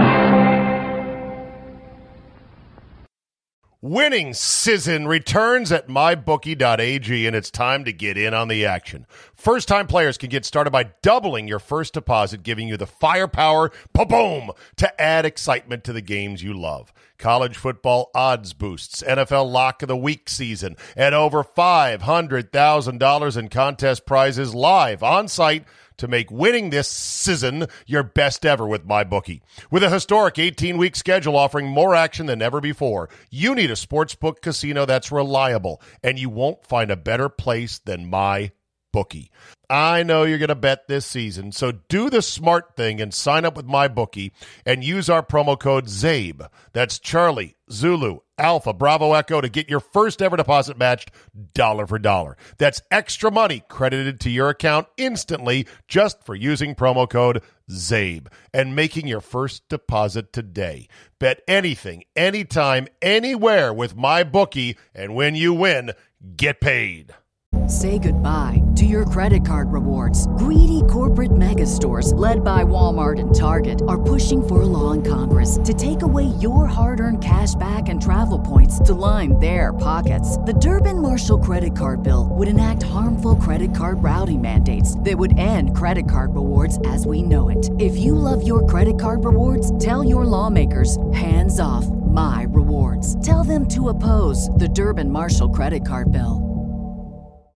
Winning season returns at mybookie.ag, and it's time to get in on the action. First-time players can get started by doubling your first deposit, giving you the firepower, boom, to add excitement to the games you love. College football odds boosts, NFL Lock of the Week season, and over $500,000 in contest prizes live on-site to make winning this season your best ever with MyBookie. With a historic 18-week schedule offering more action than ever before, you need a sportsbook casino that's reliable, and you won't find a better place than MyBookie. I know you're going to bet this season, so do the smart thing and sign up with MyBookie and use our promo code ZABE. That's Charlie, Zulu, Alpha, Bravo, Echo to get your first ever deposit matched dollar for dollar. That's extra money credited to your account instantly just for using promo code ZABE and making your first deposit today. Bet anything, anytime, anywhere with MyBookie, and when you win, get paid. Say goodbye to your credit card rewards. Greedy corporate mega stores, led by Walmart and Target, are pushing for a law in Congress to take away your hard-earned cash back and travel points to line their pockets. The Durbin-Marshall credit card bill would enact harmful credit card routing mandates that would end credit card rewards as we know it. If you love your credit card rewards, tell your lawmakers, hands off my rewards. Tell them to oppose the Durbin-Marshall credit card bill.